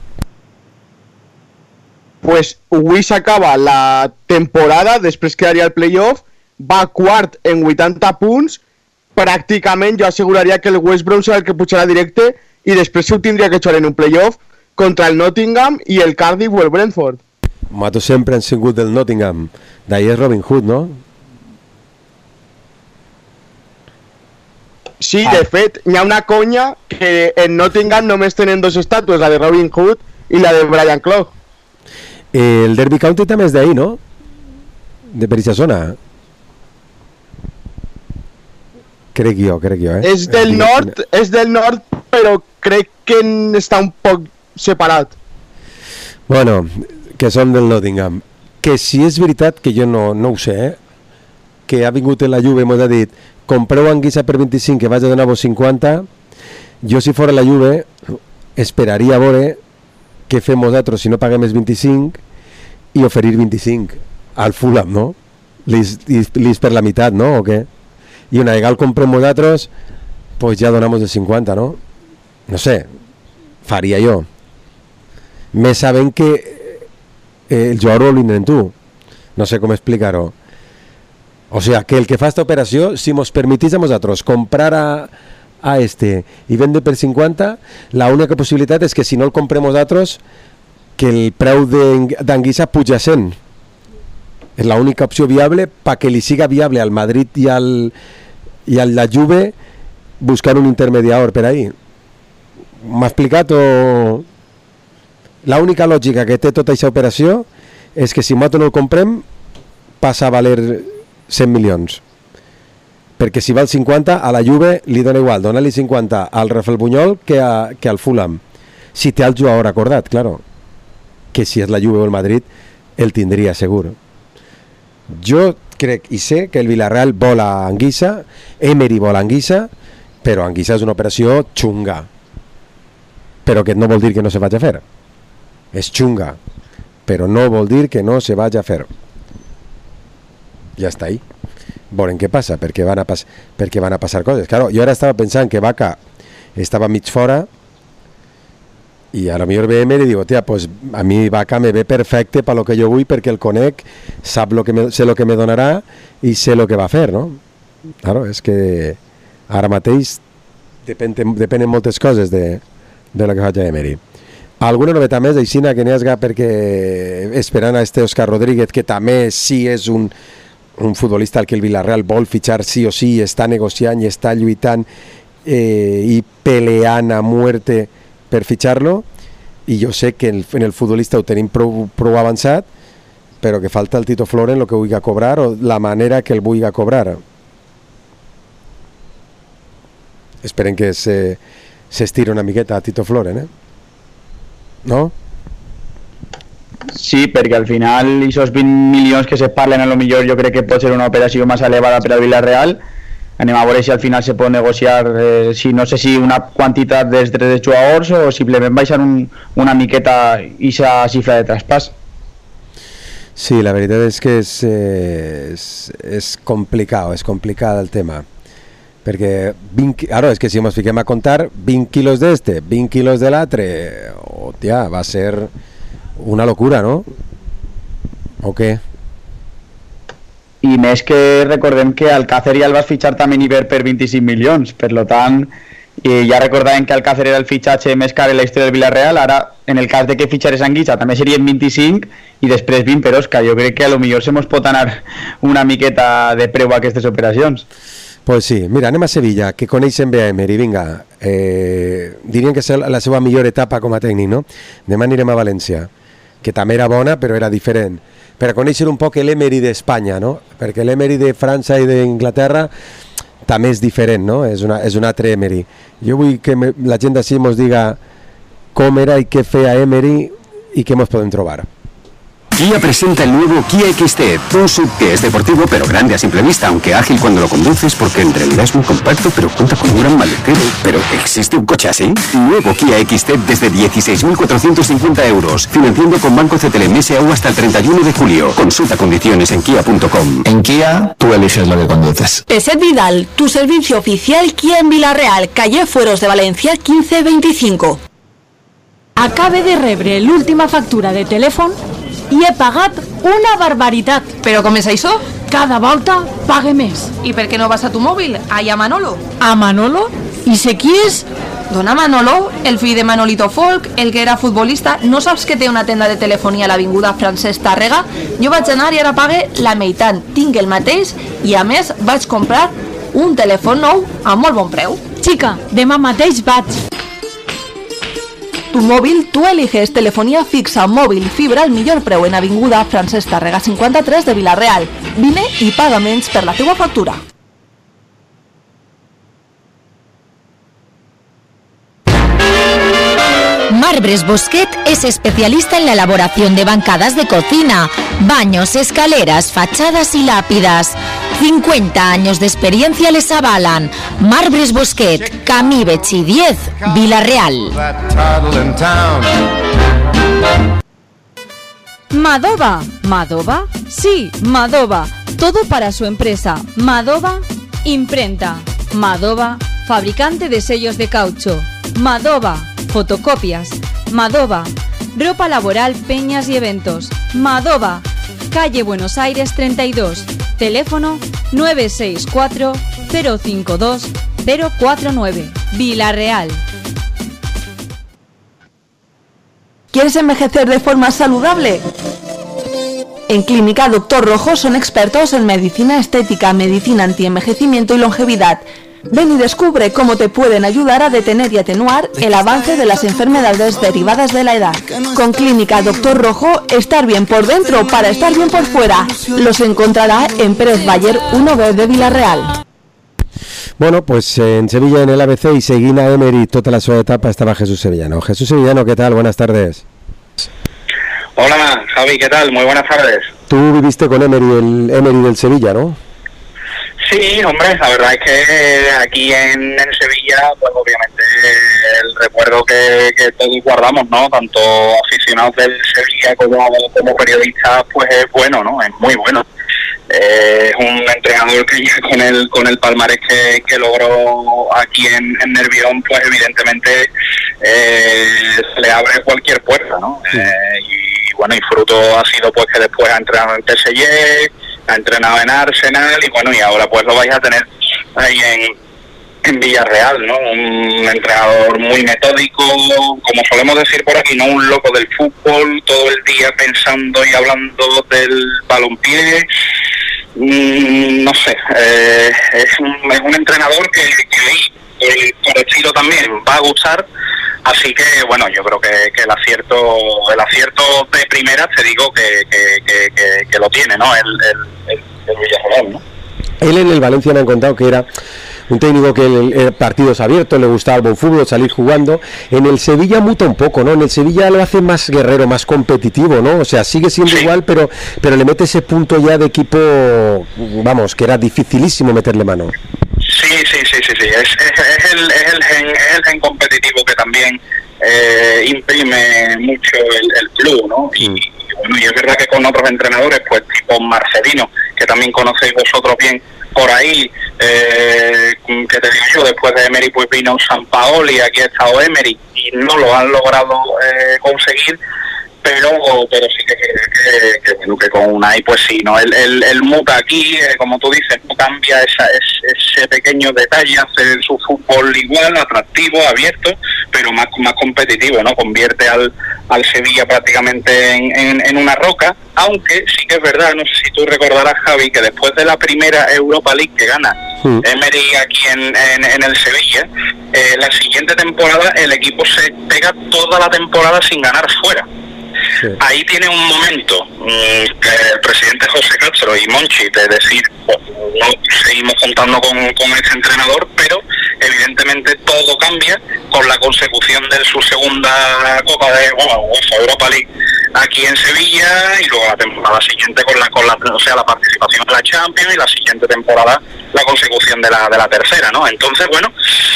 Pues avui s'acaba la temporada, després quedaria el playoff, va quart en 80 punts, pràcticament jo asseguraria que el West Brom serà el que pujarà directe i després ho tindria que jugar en un playoff contra el Nottingham i el Cardiff o el Brentford.
Nosaltres sempre han sigut del Nottingham, d'ahir és Robin Hood, no?
Sí, de fet, hi ha una conya que en Nottingham només tenen dos estàtues, la de Robin Hood i la de Brian Clough.
El Derby County també és d'ahir, no? De per aquesta zona. Crec jo,
És del nord, però crec que està un poc separat.
Bueno, que són del Nottingham. Que si és veritat, que jo no ho sé, que ha vingut la Juve i m'ho ha dit compreu Anguissa per 25 que vaig a donar-vos 50, jo si fora la Juve esperaria a veure què fem nosaltres si no paguem els 25 i oferir 25 al Fulham, no? Lis per la meitat, no? O què? I una vegada el comprem nosaltres, pues ja donamos els 50, no? No sé, faria jo. Més sabent que el jugador ho vindrem tu. No sé com explicar-ho. O sea, que el que fa esta operació, si mos permitís a nosaltres comprar a este i vendre per 50, la única possibilitat és que si no el comprem nosaltres, que el preu d'Anguissa puja a 100. És l'única opció viable perquè li siga viable al Madrid i a la Juve buscar un intermediador per ahí. M'ha explicat o...? L'única lògica que té tota aquesta operació és que si nosaltres no el comprem passa a valer 100 milions, perquè si val 50 a la Juve li dona igual donar-li 50 al Rafael Buñol que al Fulham, si té el jugador acordat, claro, que si és la Juve o el Madrid el tindria segur. Jo crec i sé que el Villarreal vol a Anguissa, Emery vol a Anguissa, però Anguissa és una operació xunga, però que no vol dir que no se vagi a fer, és xunga, però no vol dir que no se vagi a fer. Ja està ahí. Veurem què passa, perquè van a passar coses. Claro, jo ara estava pensant que Vaca estava mig fora i a lo millor ve Emery i digo, tia, pues a mi Vaca me ve perfecte per lo que jo vull perquè el conec, sé lo que me donarà i sé lo que va a fer, no? Claro, és que ara mateix depenen moltes coses de lo que faci Emery. Alguna novetat més d'Eixina que n'hi hagi perquè esperant a este Òscar Rodríguez, que també sí és un un futbolista al que el Villarreal vol fitxar sí o sí, està negociant i està lluitant i peleant a muerte per fitxar-lo, i jo sé que en el futbolista ho tenim prou avançat, però que falta el Tito Floren el que vulgui cobrar o la manera que el vulgui cobrar. Esperen que s'estiri una miqueta a Tito Floren, no?
Sí, perquè al final esos 20 milions que se parlen a lo millor jo crec que pot ser una operació més elevada per al Villarreal. Anem a veure si al final se pot negociar no sé si una quantitat dels drets de jugadors o simplement baixar una miqueta esa xifra de traspàs.
Sí, la veritat és que és complicat el tema, perquè ara és que si ens fiquem a contar 20 quilos d'este, 20 quilos de l'altre, hòstia, va ser una locura, no? O què?
I més que recordem que Alcácer ja el vas fitxar també Iber per 25 milions, per lo tant ja recordàvem que Alcácer era el fitxatge més car en la història del Villarreal, ara en el cas de que fitxares Anguissa també serien 25 i després 20 per Òscar. Jo crec que a lo millor se mos pot anar una miqueta de preu a aquestes operacions.
Pues sí, mira, anem a Sevilla, que coneixen bé a Emery, vinga, dirien que és la seva millor etapa com a tècnic, no? Demà anirem a València, que també era bona però era diferent, per a conèixer un poc l'Emery d'Espanya, no? Perquè l'Emery de França i d'Inglaterra també és diferent, no? És un altre Emery. Jo vull que la gent d'ací ens diga com era i què feia Emery i què ens podem trobar.
Kia presenta el nuevo Kia XT, un SUV que es deportivo pero grande a simple vista, aunque ágil cuando lo conduces porque en realidad es muy compacto pero cuenta con un gran maletero. ¿Pero existe un coche así? Nuevo Kia XT desde 16.450 euros, financiando con Banco CTLM SAU hasta el 31 de julio. Consulta condiciones en kia.com.
En Kia, tú eliges lo que conduces.
Peset Vidal, tu servicio oficial Kia en Villarreal, calle Fueros de Valencia 1525.
Acabe de rebre l'última factura de telèfon i he pagat una barbaritat.
Però com és això?
Cada volta pague més.
I per què no vas a tu mòbil? Allà a Manolo.
A Manolo? I sé qui és?
Dona Manolo, el fill de Manolito Folk, el que era futbolista. No saps que té una tenda de telefonia a l'avinguda Francesc Tàrrega? Jo vaig anar i ara pague la meitat. Tinc el mateix i a més vaig comprar un telèfon nou a molt bon preu.
Xica, demà mateix vaig.
Tu móvil, tú eliges telefonía fixa, móvil, fibra al millor preu en avinguda Francesc Tàrrega 53 de Villarreal. Vine i paga menys per la teua factura.
Marbres Bosquet es especialista en la elaboración de bancadas de cocina, baños, escaleras, fachadas y lápidas. 50 años de experiencia les avalan. Marbres Bosquet, Camí Betxí 10, Villarreal.
Madova. ¿Madova? Sí, Madova. Todo para su empresa. Madova Imprenta. Madova, fabricante de sellos de caucho. Madova, fotocopias. Madova, ropa laboral, peñas y eventos. Madova, calle Buenos Aires 32. Teléfono 964 052 049. Villarreal.
¿Quieres envejecer de forma saludable? En Clínica Doctor Rojo son expertos en medicina estética, medicina antienvejecimiento y longevidad. Ven y descubre cómo te pueden ayudar a detener y atenuar el avance de las enfermedades derivadas de la edad. Con Clínica Doctor Rojo, estar bien por dentro para estar bien por fuera. Los encontrará en Pérez Bayer 1B de Villarreal.
Bueno, pues en Sevilla, en el ABC, y seguint a Emery toda la su etapa, estaba Jesús Sevillano. Jesús Sevillano, ¿qué tal? Buenas tardes.
Hola, Javi, ¿qué tal? Muy buenas tardes.
Tú viviste con Emery, el Emery del Sevilla, ¿no?
Sí, hombre, la verdad es que aquí en Sevilla, pues obviamente el recuerdo que todos guardamos, ¿no? Tanto aficionados del Sevilla como periodistas, pues es bueno, ¿no? Es muy bueno. Es un entrenador que ya con el palmarés que logró aquí en Nervión, pues evidentemente se le abre cualquier puerta, ¿no? Sí. Y bueno, y fruto ha sido pues que después ha entrenado en PSG, ha entrenado en Arsenal y bueno, y ahora pues lo vais a tener ahí en Villarreal, ¿no? Un entrenador muy metódico, como solemos decir por aquí, no un loco del fútbol, todo el día pensando y hablando del balompié. no sé, es un entrenador que ahí, por estilo también, va a gustar. Así que, bueno, yo creo que el acierto de primera, te digo que lo tiene, ¿no? El Villarreal, ¿no?
Él en el Valencia me han contado que era un técnico que el partidos abiertos, le gustaba el buen fútbol, salir jugando. En el Sevilla muta un poco, ¿no? En el Sevilla lo hace más guerrero, más competitivo, ¿no? O sea, sigue siendo igual, pero le mete ese punto ya de equipo, vamos, que era dificilísimo meterle mano.
Sí. Es el gen competitivo que también imprime mucho el club, ¿no? Y bueno, y es verdad que con otros entrenadores, pues tipo Marcelino, que también conocéis vosotros bien por ahí, que te digo yo, después de Emery pues vino Sampaoli, aquí ha estado Emery y no lo han logrado conseguir, pero sí que con Unai pues sí, ¿no? El muta aquí, como tú dices, no cambia ese pequeño detalle, hace su fútbol igual, atractivo, abierto, pero más competitivo, ¿no? Convierte al Sevilla prácticamente en una roca, aunque sí que es verdad, no sé si tú recordarás, Javi, que después de la primera Europa League que gana Emery aquí en el Sevilla, la siguiente temporada el equipo se pega toda la temporada sin ganar fuera. Sí. Ahí tiene un momento que el presidente José Castro y Monchi de decir, pues, no seguimos contando con este entrenador, pero evidentemente todo cambia con la consecución de su segunda Copa de Europa League aquí en Sevilla, y luego la temporada siguiente con la participación en la Champions, y la siguiente temporada la consecución de la tercera, ¿no? Entonces, bueno,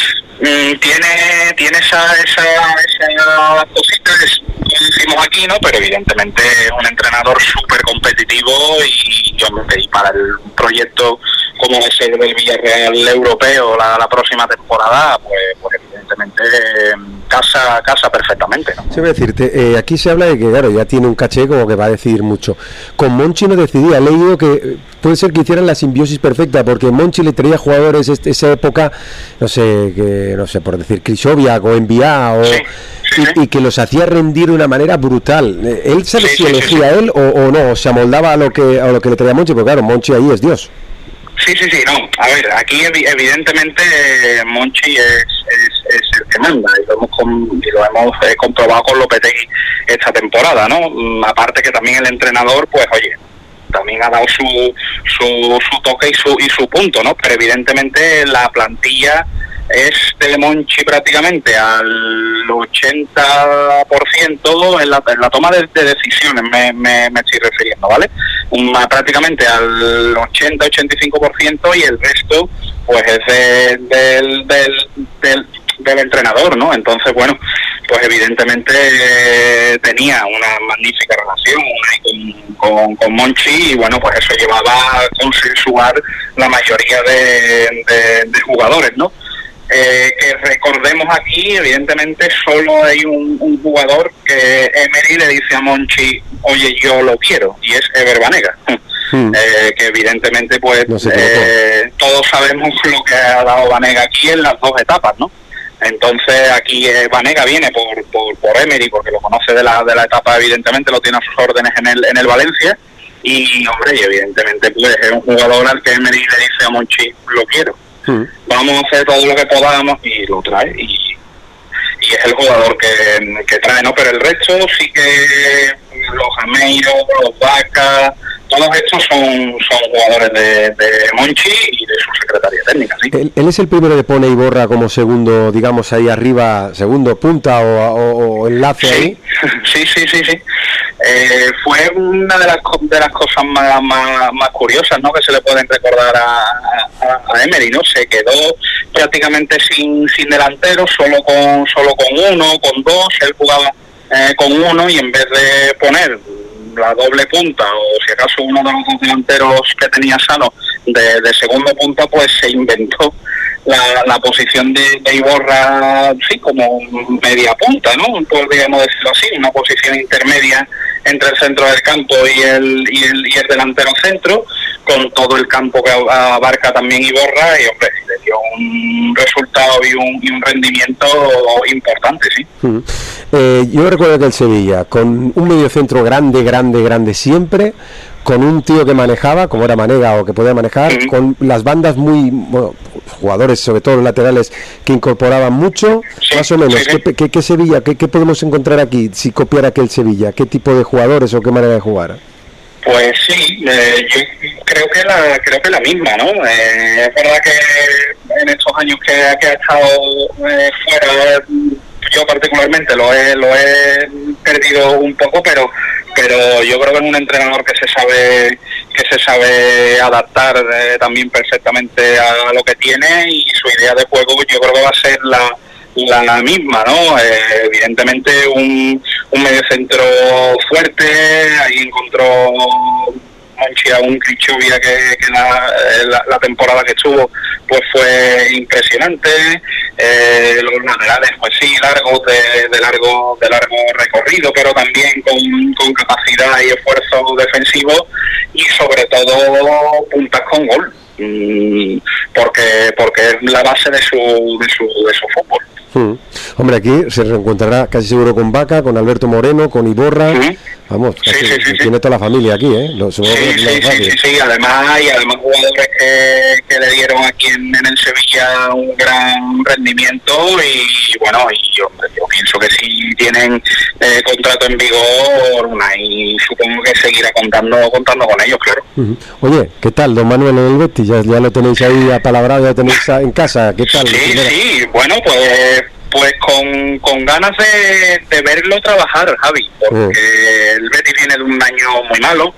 tiene esa cosita como decimos aquí, ¿no? Pero evidentemente es un entrenador súper competitivo, y para el proyecto como es el del Villarreal europeo la próxima temporada, pues evidentemente casa perfectamente, ¿no?
Sí, voy a decirte, aquí se habla de que, claro, ya tiene un caché como que va a decidir mucho. Con Monchi no decidía, he leído que puede ser que hicieran la simbiosis perfecta, porque Monchi le traía jugadores esa época, no sé, por decir, Krychowiak o Enviá, y que los hacía rendir de una manera brutal. ¿Él sabe si elegía él o no? O se amoldaba a lo que le traía Monchi, porque claro, Monchi ahí es Dios.
Sí, no. A ver, aquí evidentemente Monchi es el que manda, y lo hemos comprobado con Lopetegui esta temporada, ¿no? Aparte que también el entrenador, pues oye, también ha dado su toque y su punto, ¿no? Pero evidentemente la plantilla es de Monchi prácticamente al 80% en la toma de decisiones, me estoy refiriendo, ¿vale? Prácticamente al 80-85%, y el resto pues es del entrenador, ¿no? Entonces, bueno, pues evidentemente tenía una magnífica relación con Monchi, y bueno, pues eso llevaba a consensuar la mayoría de jugadores, ¿no? Que recordemos aquí, evidentemente solo hay un jugador que Emery le dice a Monchi, oye, yo lo quiero, y es Ever Banega. Que evidentemente pues no todos sabemos lo que ha dado Banega aquí en las dos etapas, ¿no? Entonces aquí Banega viene por Emery, porque lo conoce de la etapa, evidentemente lo tiene a sus órdenes en el Valencia, y hombre, y evidentemente pues es un jugador al que Emery le dice a Monchi, lo quiero. Vamos a hacer todo lo que podamos, y lo trae, y es el jugador que trae, ¿no? Pero el resto sí que los Jameiro, los Vaca, todos estos son jugadores de Monchi y de su secretaría técnica, ¿sí?
Él es el primero que pone Iborra como segundo, digamos, ahí arriba, segundo punta o enlace ahí.
Sí. Fue una de las cosas más curiosas, ¿no? Que se le pueden recordar a Emery, ¿no? Se quedó prácticamente sin delantero, solo con uno, con dos. Él jugaba con uno, y en vez de poner la doble punta, o si acaso uno de los dos delanteros que tenía sano de segundo punta, pues se inventó la posición de Iborra, sí, como media punta, ¿no? Podríamos decirlo así, una posición intermedia entre el centro del campo y el delantero centro, con todo el campo que abarca también Iborra, y hombre, le dio un resultado y un rendimiento importante, sí.
Yo recuerdo que el Sevilla, con un mediocentro grande siempre, con un tío que manejaba, como era Manega o que podía manejar, con las bandas muy, bueno, jugadores, sobre todo los laterales, que incorporaban mucho, más o menos. ¿Qué Sevilla, qué podemos encontrar aquí si copiara aquel Sevilla? ¿Qué tipo de jugadores o qué manera de jugar?
Pues sí, yo creo que la misma, ¿no? Es verdad que en estos años que ha estado fuera, yo particularmente lo he perdido un poco, pero yo creo que es un entrenador que se sabe adaptar también perfectamente a lo que tiene, y su idea de juego yo creo que va a ser la misma, ¿no? Evidentemente un mediocentro fuerte, ahí encontró a un Krichovia que la temporada que estuvo pues fue impresionante. Los laterales pues sí, largos, de largo recorrido, pero también con capacidad y esfuerzo defensivo, y sobre todo puntas con gol, porque es la base de su fútbol.
Hombre, aquí se reencontrará casi seguro con Vaca, con Alberto Moreno, con Iborra. Vamos, tiene toda la familia aquí, ¿eh?
Sí, además jugadores que le dieron aquí en el Sevilla un gran rendimiento, y bueno, yo pienso que si tienen contrato en vigor, y supongo que seguirá contando con ellos, claro.
Oye, ¿qué tal, don Manuel en el Betis? ¿Ya lo tenéis ahí apalabrado, ya lo tenéis en casa? ¿Qué tal?
Sí, bueno, pues con ganas de verlo trabajar, Javi, porque el Betis viene de un año muy malo,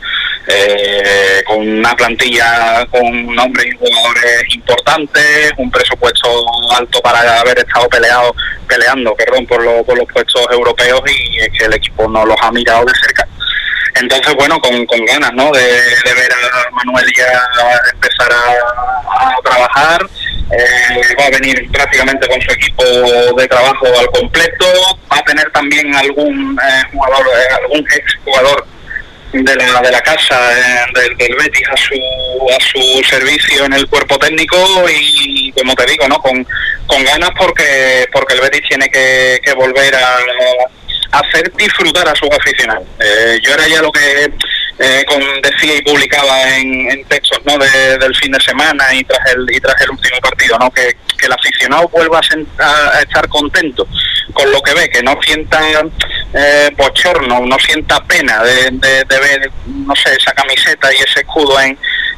con una plantilla con nombres y jugadores importantes, un presupuesto alto para haber estado peleando por los puestos europeos, y es que el equipo no los ha mirado de cerca. Entonces, bueno, con ganas, ¿no?, de ver a Manuel ya empezar a trabajar. Va a venir prácticamente con su equipo de trabajo al completo. Va a tener también algún jugador, algún exjugador de la casa del Betis a su servicio en el cuerpo técnico, y como te digo, ¿no?, con ganas, porque el Betis tiene que volver a hacer disfrutar a sus aficionados. Yo era ya lo que decía y publicaba en textos, ¿no?, del fin de semana y tras el último partido, ¿no?, que el aficionado vuelva a estar contento con lo que ve, que no sienta bochorno, no sienta pena de ver, no sé, esa camiseta y ese escudo en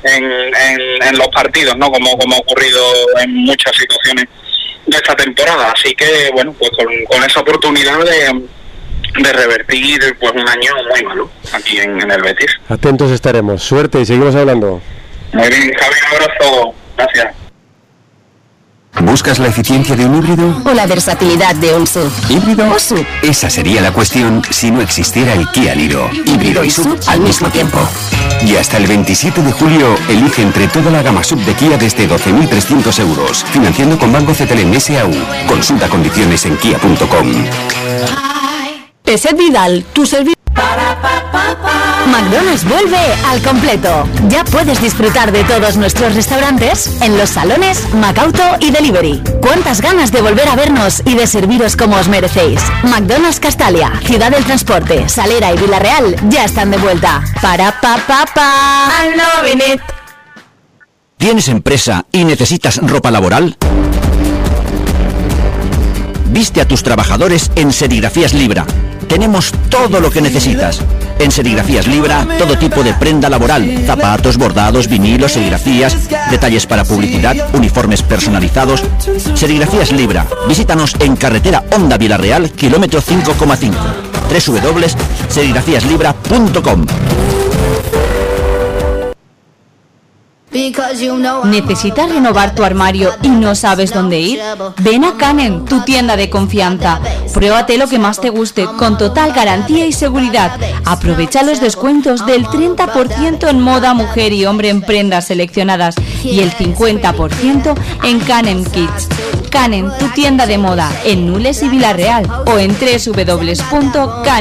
los partidos, ¿no?, como ha ocurrido en muchas situaciones de esta temporada. Así que, bueno, pues con esa oportunidad de revertir pues un año muy malo aquí en el Betis.
Atentos estaremos. Suerte y seguimos hablando.
Muy bien, Javi, un abrazo. Gracias.
¿Buscas la eficiencia de un híbrido?
O la versatilidad de un SUV.
¿Híbrido
o SUV?
Esa sería la cuestión si no existiera el Kia Niro. Híbrido y SUV al mismo tiempo. Y hasta el 27 de julio, elige entre toda la gama SUV de Kia desde 12.300 euros. Financiando con Banco CTLM SAU. Consulta condiciones en kia.com.
Peset Vidal, tu servicio.
McDonald's vuelve al completo. Ya puedes disfrutar de todos nuestros restaurantes en los salones, Macauto y Delivery. ¿Cuántas ganas de volver a vernos y de serviros como os merecéis? McDonald's Castalia, Ciudad del Transporte, Salera y Villarreal ya están de vuelta. I'm loving it.
¿Tienes empresa y necesitas ropa laboral? Viste a tus trabajadores en Serigrafías Libra. Tenemos todo lo que necesitas. En Serigrafías Libra, todo tipo de prenda laboral, zapatos, bordados, vinilos, serigrafías, detalles para publicidad, uniformes personalizados. Serigrafías Libra. Visítanos en carretera Honda Villarreal, kilómetro 5,5. www.serigrafíaslibra.com.
¿Necesitas renovar tu armario y no sabes dónde ir? Ven a Canem, tu tienda de confianza. Pruébate lo que más te guste, con total garantía y seguridad. Aprovecha los descuentos del 30% en moda mujer y hombre en prendas seleccionadas y el 50% en Canem Kids. Canem, tu tienda de moda, en Nules y Villarreal, o en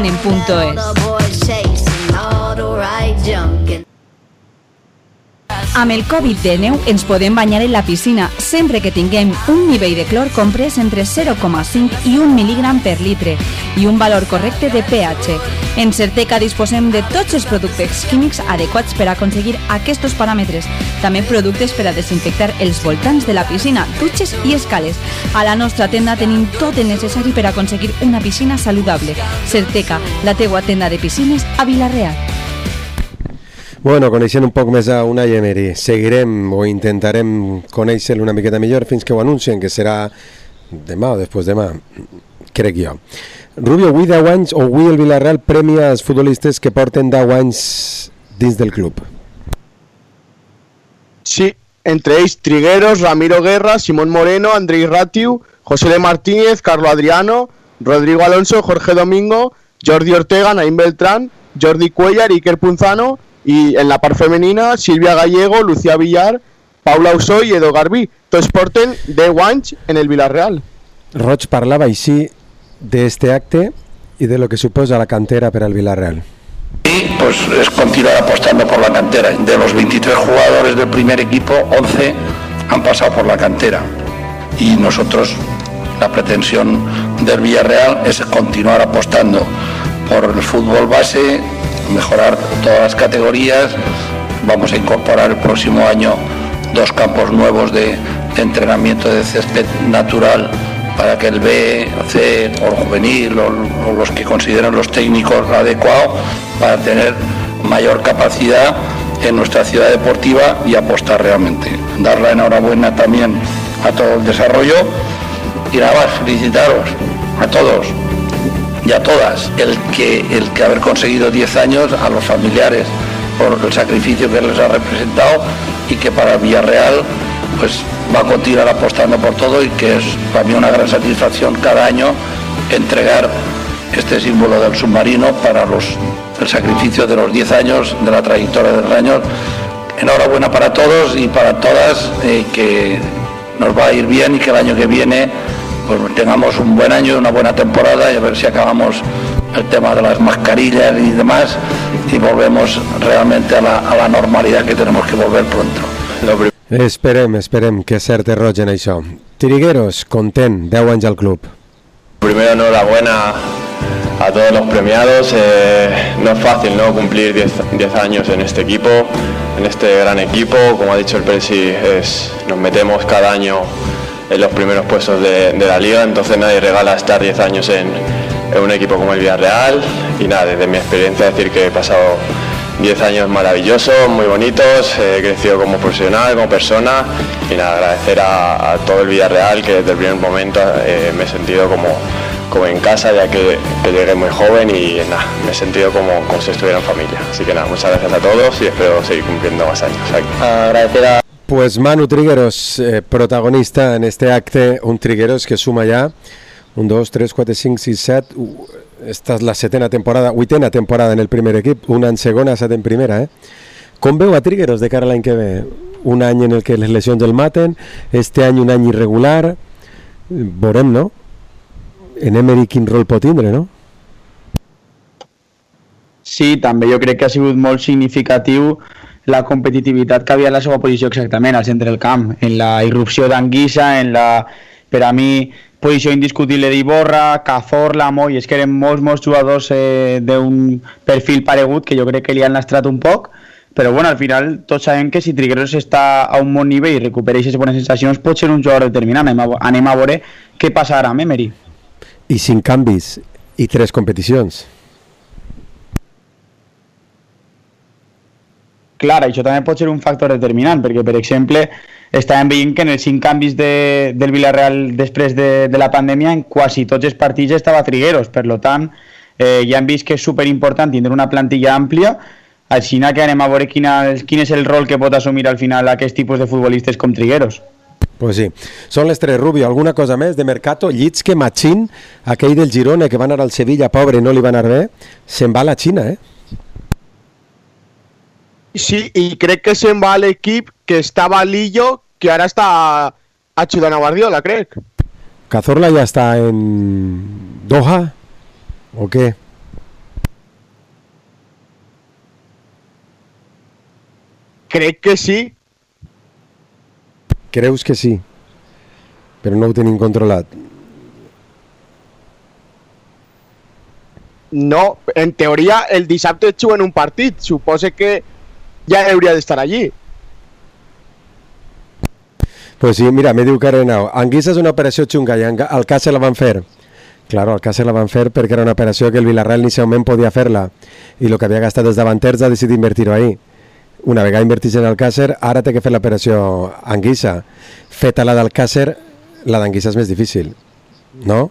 www.canem.es. Amb el Covid-19 ens podem banyar en la piscina sempre que tinguem un nivell de clor comprès entre 0,5 i 1 mil·lígram per litre i un valor correcte de pH. En Certeca disposem de tots els productes químics adequats per aconseguir aquests paràmetres. També productes per a desinfectar els voltants de la piscina, dutxes i escales. A la nostra tenda tenim tot el necessari per aconseguir una piscina saludable. Certeca, la teua tenda de piscines a Vila-real.
Bueno, coneixent un poc més a Unai Emery, seguirem o intentarem conèixer-lo una miqueta millor fins que ho anuncien, que serà demà o després demà, crec jo. Rubio, avui 10 anys, o avui el Vila-real premia els futbolistes que porten 10 anys dins del club.
Sí, entre ells Trigueros, Ramiro Guerra, Simón Moreno, Andrei Ratiu, José de Martínez, Carlo Adriano, Rodrigo Alonso, Jorge Domingo, Jordi Ortega, Naim Beltrán, Jordi Cuellar, Iker Punzano, i en la part femenina Sílvia Gallego, Lucía Villar, Paula Usó i Edo Garbí. Tots porten 10 anys en el Vila-real.
Roig parlava així d'este acte y de lo que suposa la cantera para el Vila-real.
Y pues es continuar apostando por la cantera. De los 23 jugadores del primer equipo, 11 han pasado por la cantera. Y nosotros, la pretensión del Villarreal es continuar apostando por el fútbol base, mejorar todas las categorías. Vamos a incorporar el próximo año 2 campos nuevos de entrenamiento de césped natural para que el B, C o el juvenil o los que consideren los técnicos adecuados para tener mayor capacidad en nuestra ciudad deportiva y apostar realmente. Dar la enhorabuena también a todo el desarrollo y nada más, felicitaros a todos y a todas el que haber conseguido 10 años, a los familiares por el sacrificio que les ha representado y que para Villarreal pues va a continuar apostando por todo y que es para mí una gran satisfacción cada año entregar este símbolo del submarino para el sacrificio de los 10 años, de la trayectoria de los años. Enhorabuena para todos y para todas, que nos va a ir bien y que el año que viene pues tengamos un buen año, una buena temporada y a ver si acabamos el tema de las mascarillas y demás y volvemos realmente a la normalidad que tenemos que volver pronto.
Esperem que acerte Roig en això. Trigueros, content, 10 anys al club.
Primero, enhorabuena a todos los premiados. No es fácil, ¿no?, cumplir 10 años en este equipo, en este gran equipo. Como ha dicho el Presi, nos metemos cada año en los primeros puestos de la liga, entonces nadie regala estar 10 años en un equipo como el Villarreal. Y nada, desde mi experiencia decir que he pasado 10 años maravillosos, muy bonitos, he crecido como profesional, como persona y nada, agradecer a todo el Villarreal, que desde el primer momento me he sentido como en casa, ya que llegué muy joven y nada, me he sentido como si estuviera en familia. Así que nada, muchas gracias a todos y espero seguir cumpliendo más años. Agradecer a...
Pues Manu Trigueros, protagonista en este acte, un Trigueros que suma ya 1, 2, 3, 4, 5, 6, 7... Esta és la 8ª temporada en el primer equip, una en segona, 7 en primera, Com veu a Trigueros de cara a l'any que ve? Un any en el que les lesions el maten, este any un any irregular, veurem, no? En Emery quin rol pot tindre, no?
Sí, també jo crec que ha sigut molt significatiu la competitivitat que havia en la seva posició exactament al centre del camp, en la irrupció d'Anguissa, en la, per a mi, posició indiscutible d'Iborra, Cazorla, Moy, és que eren molts jugadors d'un perfil paregut que jo crec que li han lastrat un poc, però bueno, al final tots sabem que si Trigueros està a un bon nivell i recupera aquestes bones sensacions pot ser un jugador determinant. Anem a veure què passa ara amb Emery.
I 5 canvis i 3 competicions.
Clar, això també pot ser un factor determinant, perquè, per exemple, estàvem veient que en els 5 canvis del Villarreal després de la pandèmia, en quasi tots els partits estava Trigueros. Per tant, ja hem vist que és superimportant tindre una plantilla àmplia, així que anem a veure quin és el rol que pot assumir al final aquest tipus de futbolistes com Trigueros.
Pues sí. Són les 3, Rubio. Alguna cosa més de Mercato? Llits que Machín, aquell del Girona que va anar al Sevilla, pobre, no li va anar bé, se'n va a la Xina,
Sí, y crec que se'n va a l'equip que estava a Lillo, que ara està ajudant a Guardiola, crec.
¿Cazorla ya está en Doha o qué?
Crec que sí,
creus que sí, però no ho tenim controlat.
No, en teoria el dissabte juguen un partit, suposa que ja hauria d'estar allí.
Pues sí, mira, me diu que Arenau, Anguissa és una operació xunga i al Càcer la van fer. Claro, al Càcer la van fer perquè era una operació que el Villarreal inicialment podia fer-la i el que havia gastat els davanters ha decidit invertir-ho ahí. Una vegada invertís en el Càcer, ara té que fer l'operació Anguissa. Feta la del Càcer, la d'Anguissa és més difícil, no?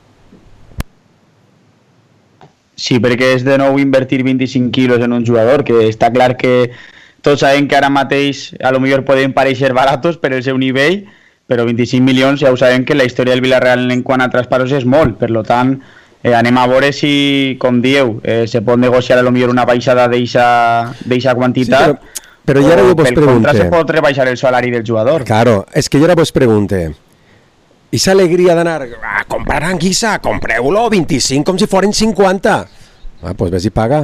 Sí, perquè és de nou invertir 25 quilos en un jugador, que està clar que tots sabem que ara mateix a lo millor poden pareixer baratos per el seu nivell, però 25 milions ja ho sabem que la història del Villarreal en quant a traspassos és molt, per tant anem a veure si, com dieu, se pot negociar a lo millor una baixada d'eixa quantitat,
sí, però jo ara jo vos
pel contra se pot rebaixar el salari del jugador.
Claro, és que jo ara vos pregunte, i esa alegria d'anar a comprar Anguissa, compreu-lo 25 com si foren 50. Pues ves i paga.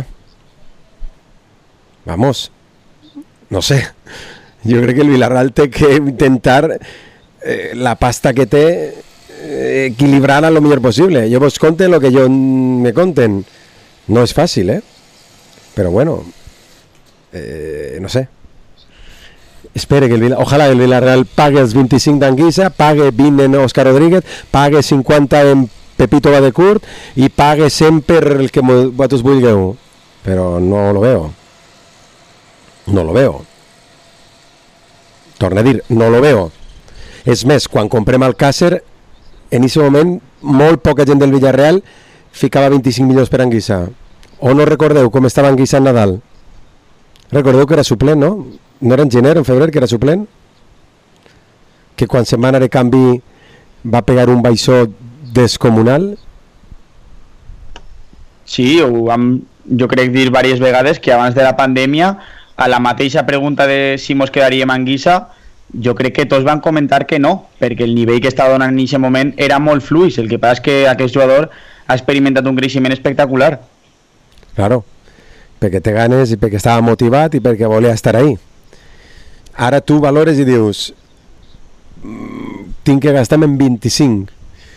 Vamos. No sé. Jo crec que el Villarreal té que intentar la pasta que té equilibrar a lo millor possible. Jo vos conten lo que jo me conten. No és fàcil, Però bueno, no sé. Espere que ojalá el Villarreal pague els 25 d'Anguissa, pague 20 en Óscar Rodríguez, pague 50 en Pepito Badecurt i pague sempre el que vosaltres vulgueu. Però no lo veo. No lo veo. Torna a dir, no lo veo. És més, quan comprem el Càcer, en aquest moment, molt poca gent del Villarreal ficava 25 milions per Anguissa. O no recordeu com estava Anguissa en Nadal? Recordeu que era suplent, no? No era en gener, en febrer, que era suplent? Que quan se'n va anar de canvi va pegar un baixó descomunal?
Sí, jo crec dir diverses vegades que abans de la pandèmia, a la mateixa pregunta de si mos quedaríem a Anguissa, jo crec que tots van comentar que no, perquè el nivell que estava donant en aquest moment era molt fluix. El que passa és que aquest jugador ha experimentat un creixement espectacular.
Claro, perquè té ganes i perquè estava motivat i perquè volia estar ahí. Ara tu valores i dius tinc que gastar-me en 25.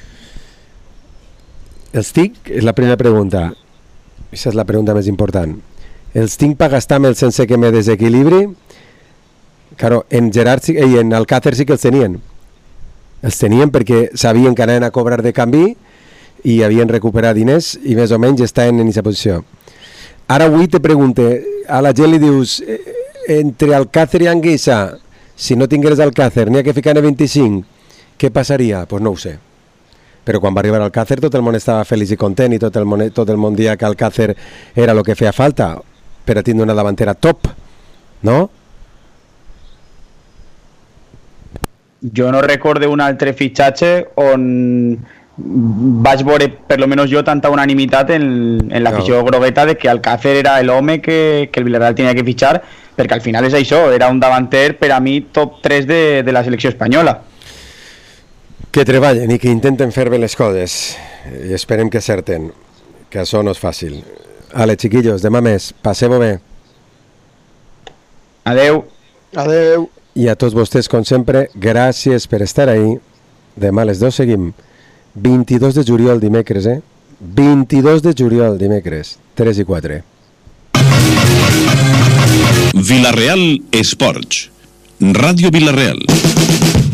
Els tinc? És la primera pregunta. Aquesta és la pregunta més important. Els tinc per gastar-me sense que me desequilibri? Claro, en Gerard i en Alcácer sí que els tenien. Els tenien perquè sabien que anaven a cobrar de canvi i havien recuperat diners i més o menys estaven en aquesta posició. Ara avui te pregunte, a la gent li dius entre Alcácer i Anguissa, si no tingués Alcácer n'hi ha que ficar en 25, què passaria? Pues no ho sé. Però quan va arribar Alcácer tot el món estava feliç i content i tot el món dia que Alcácer era el que feia falta per a tindre una davantera top, no?
Jo no recordo un altre fitxatge on vaig veure, per lo menos jo, tanta unanimitat en l'afició grogueta de que Alcácer era l'home que el Villarreal tenia que fitxar, perquè al final és això, era un davanter per a mi top 3 de la selecció espanyola.
Que treballen i que intenten fer bé les coses i esperem que acerten, que això no és fàcil. Ale, chiquillos, demà més, passeu-ho bé.
Adeu.
Adeu.
I a tots vostès, com sempre, gràcies per estar ahí. Demà a les 2 seguim. 22 de juliol dimecres, 22 de juliol dimecres, 3 i 4.
Villarreal Esports. Ràdio Villarreal.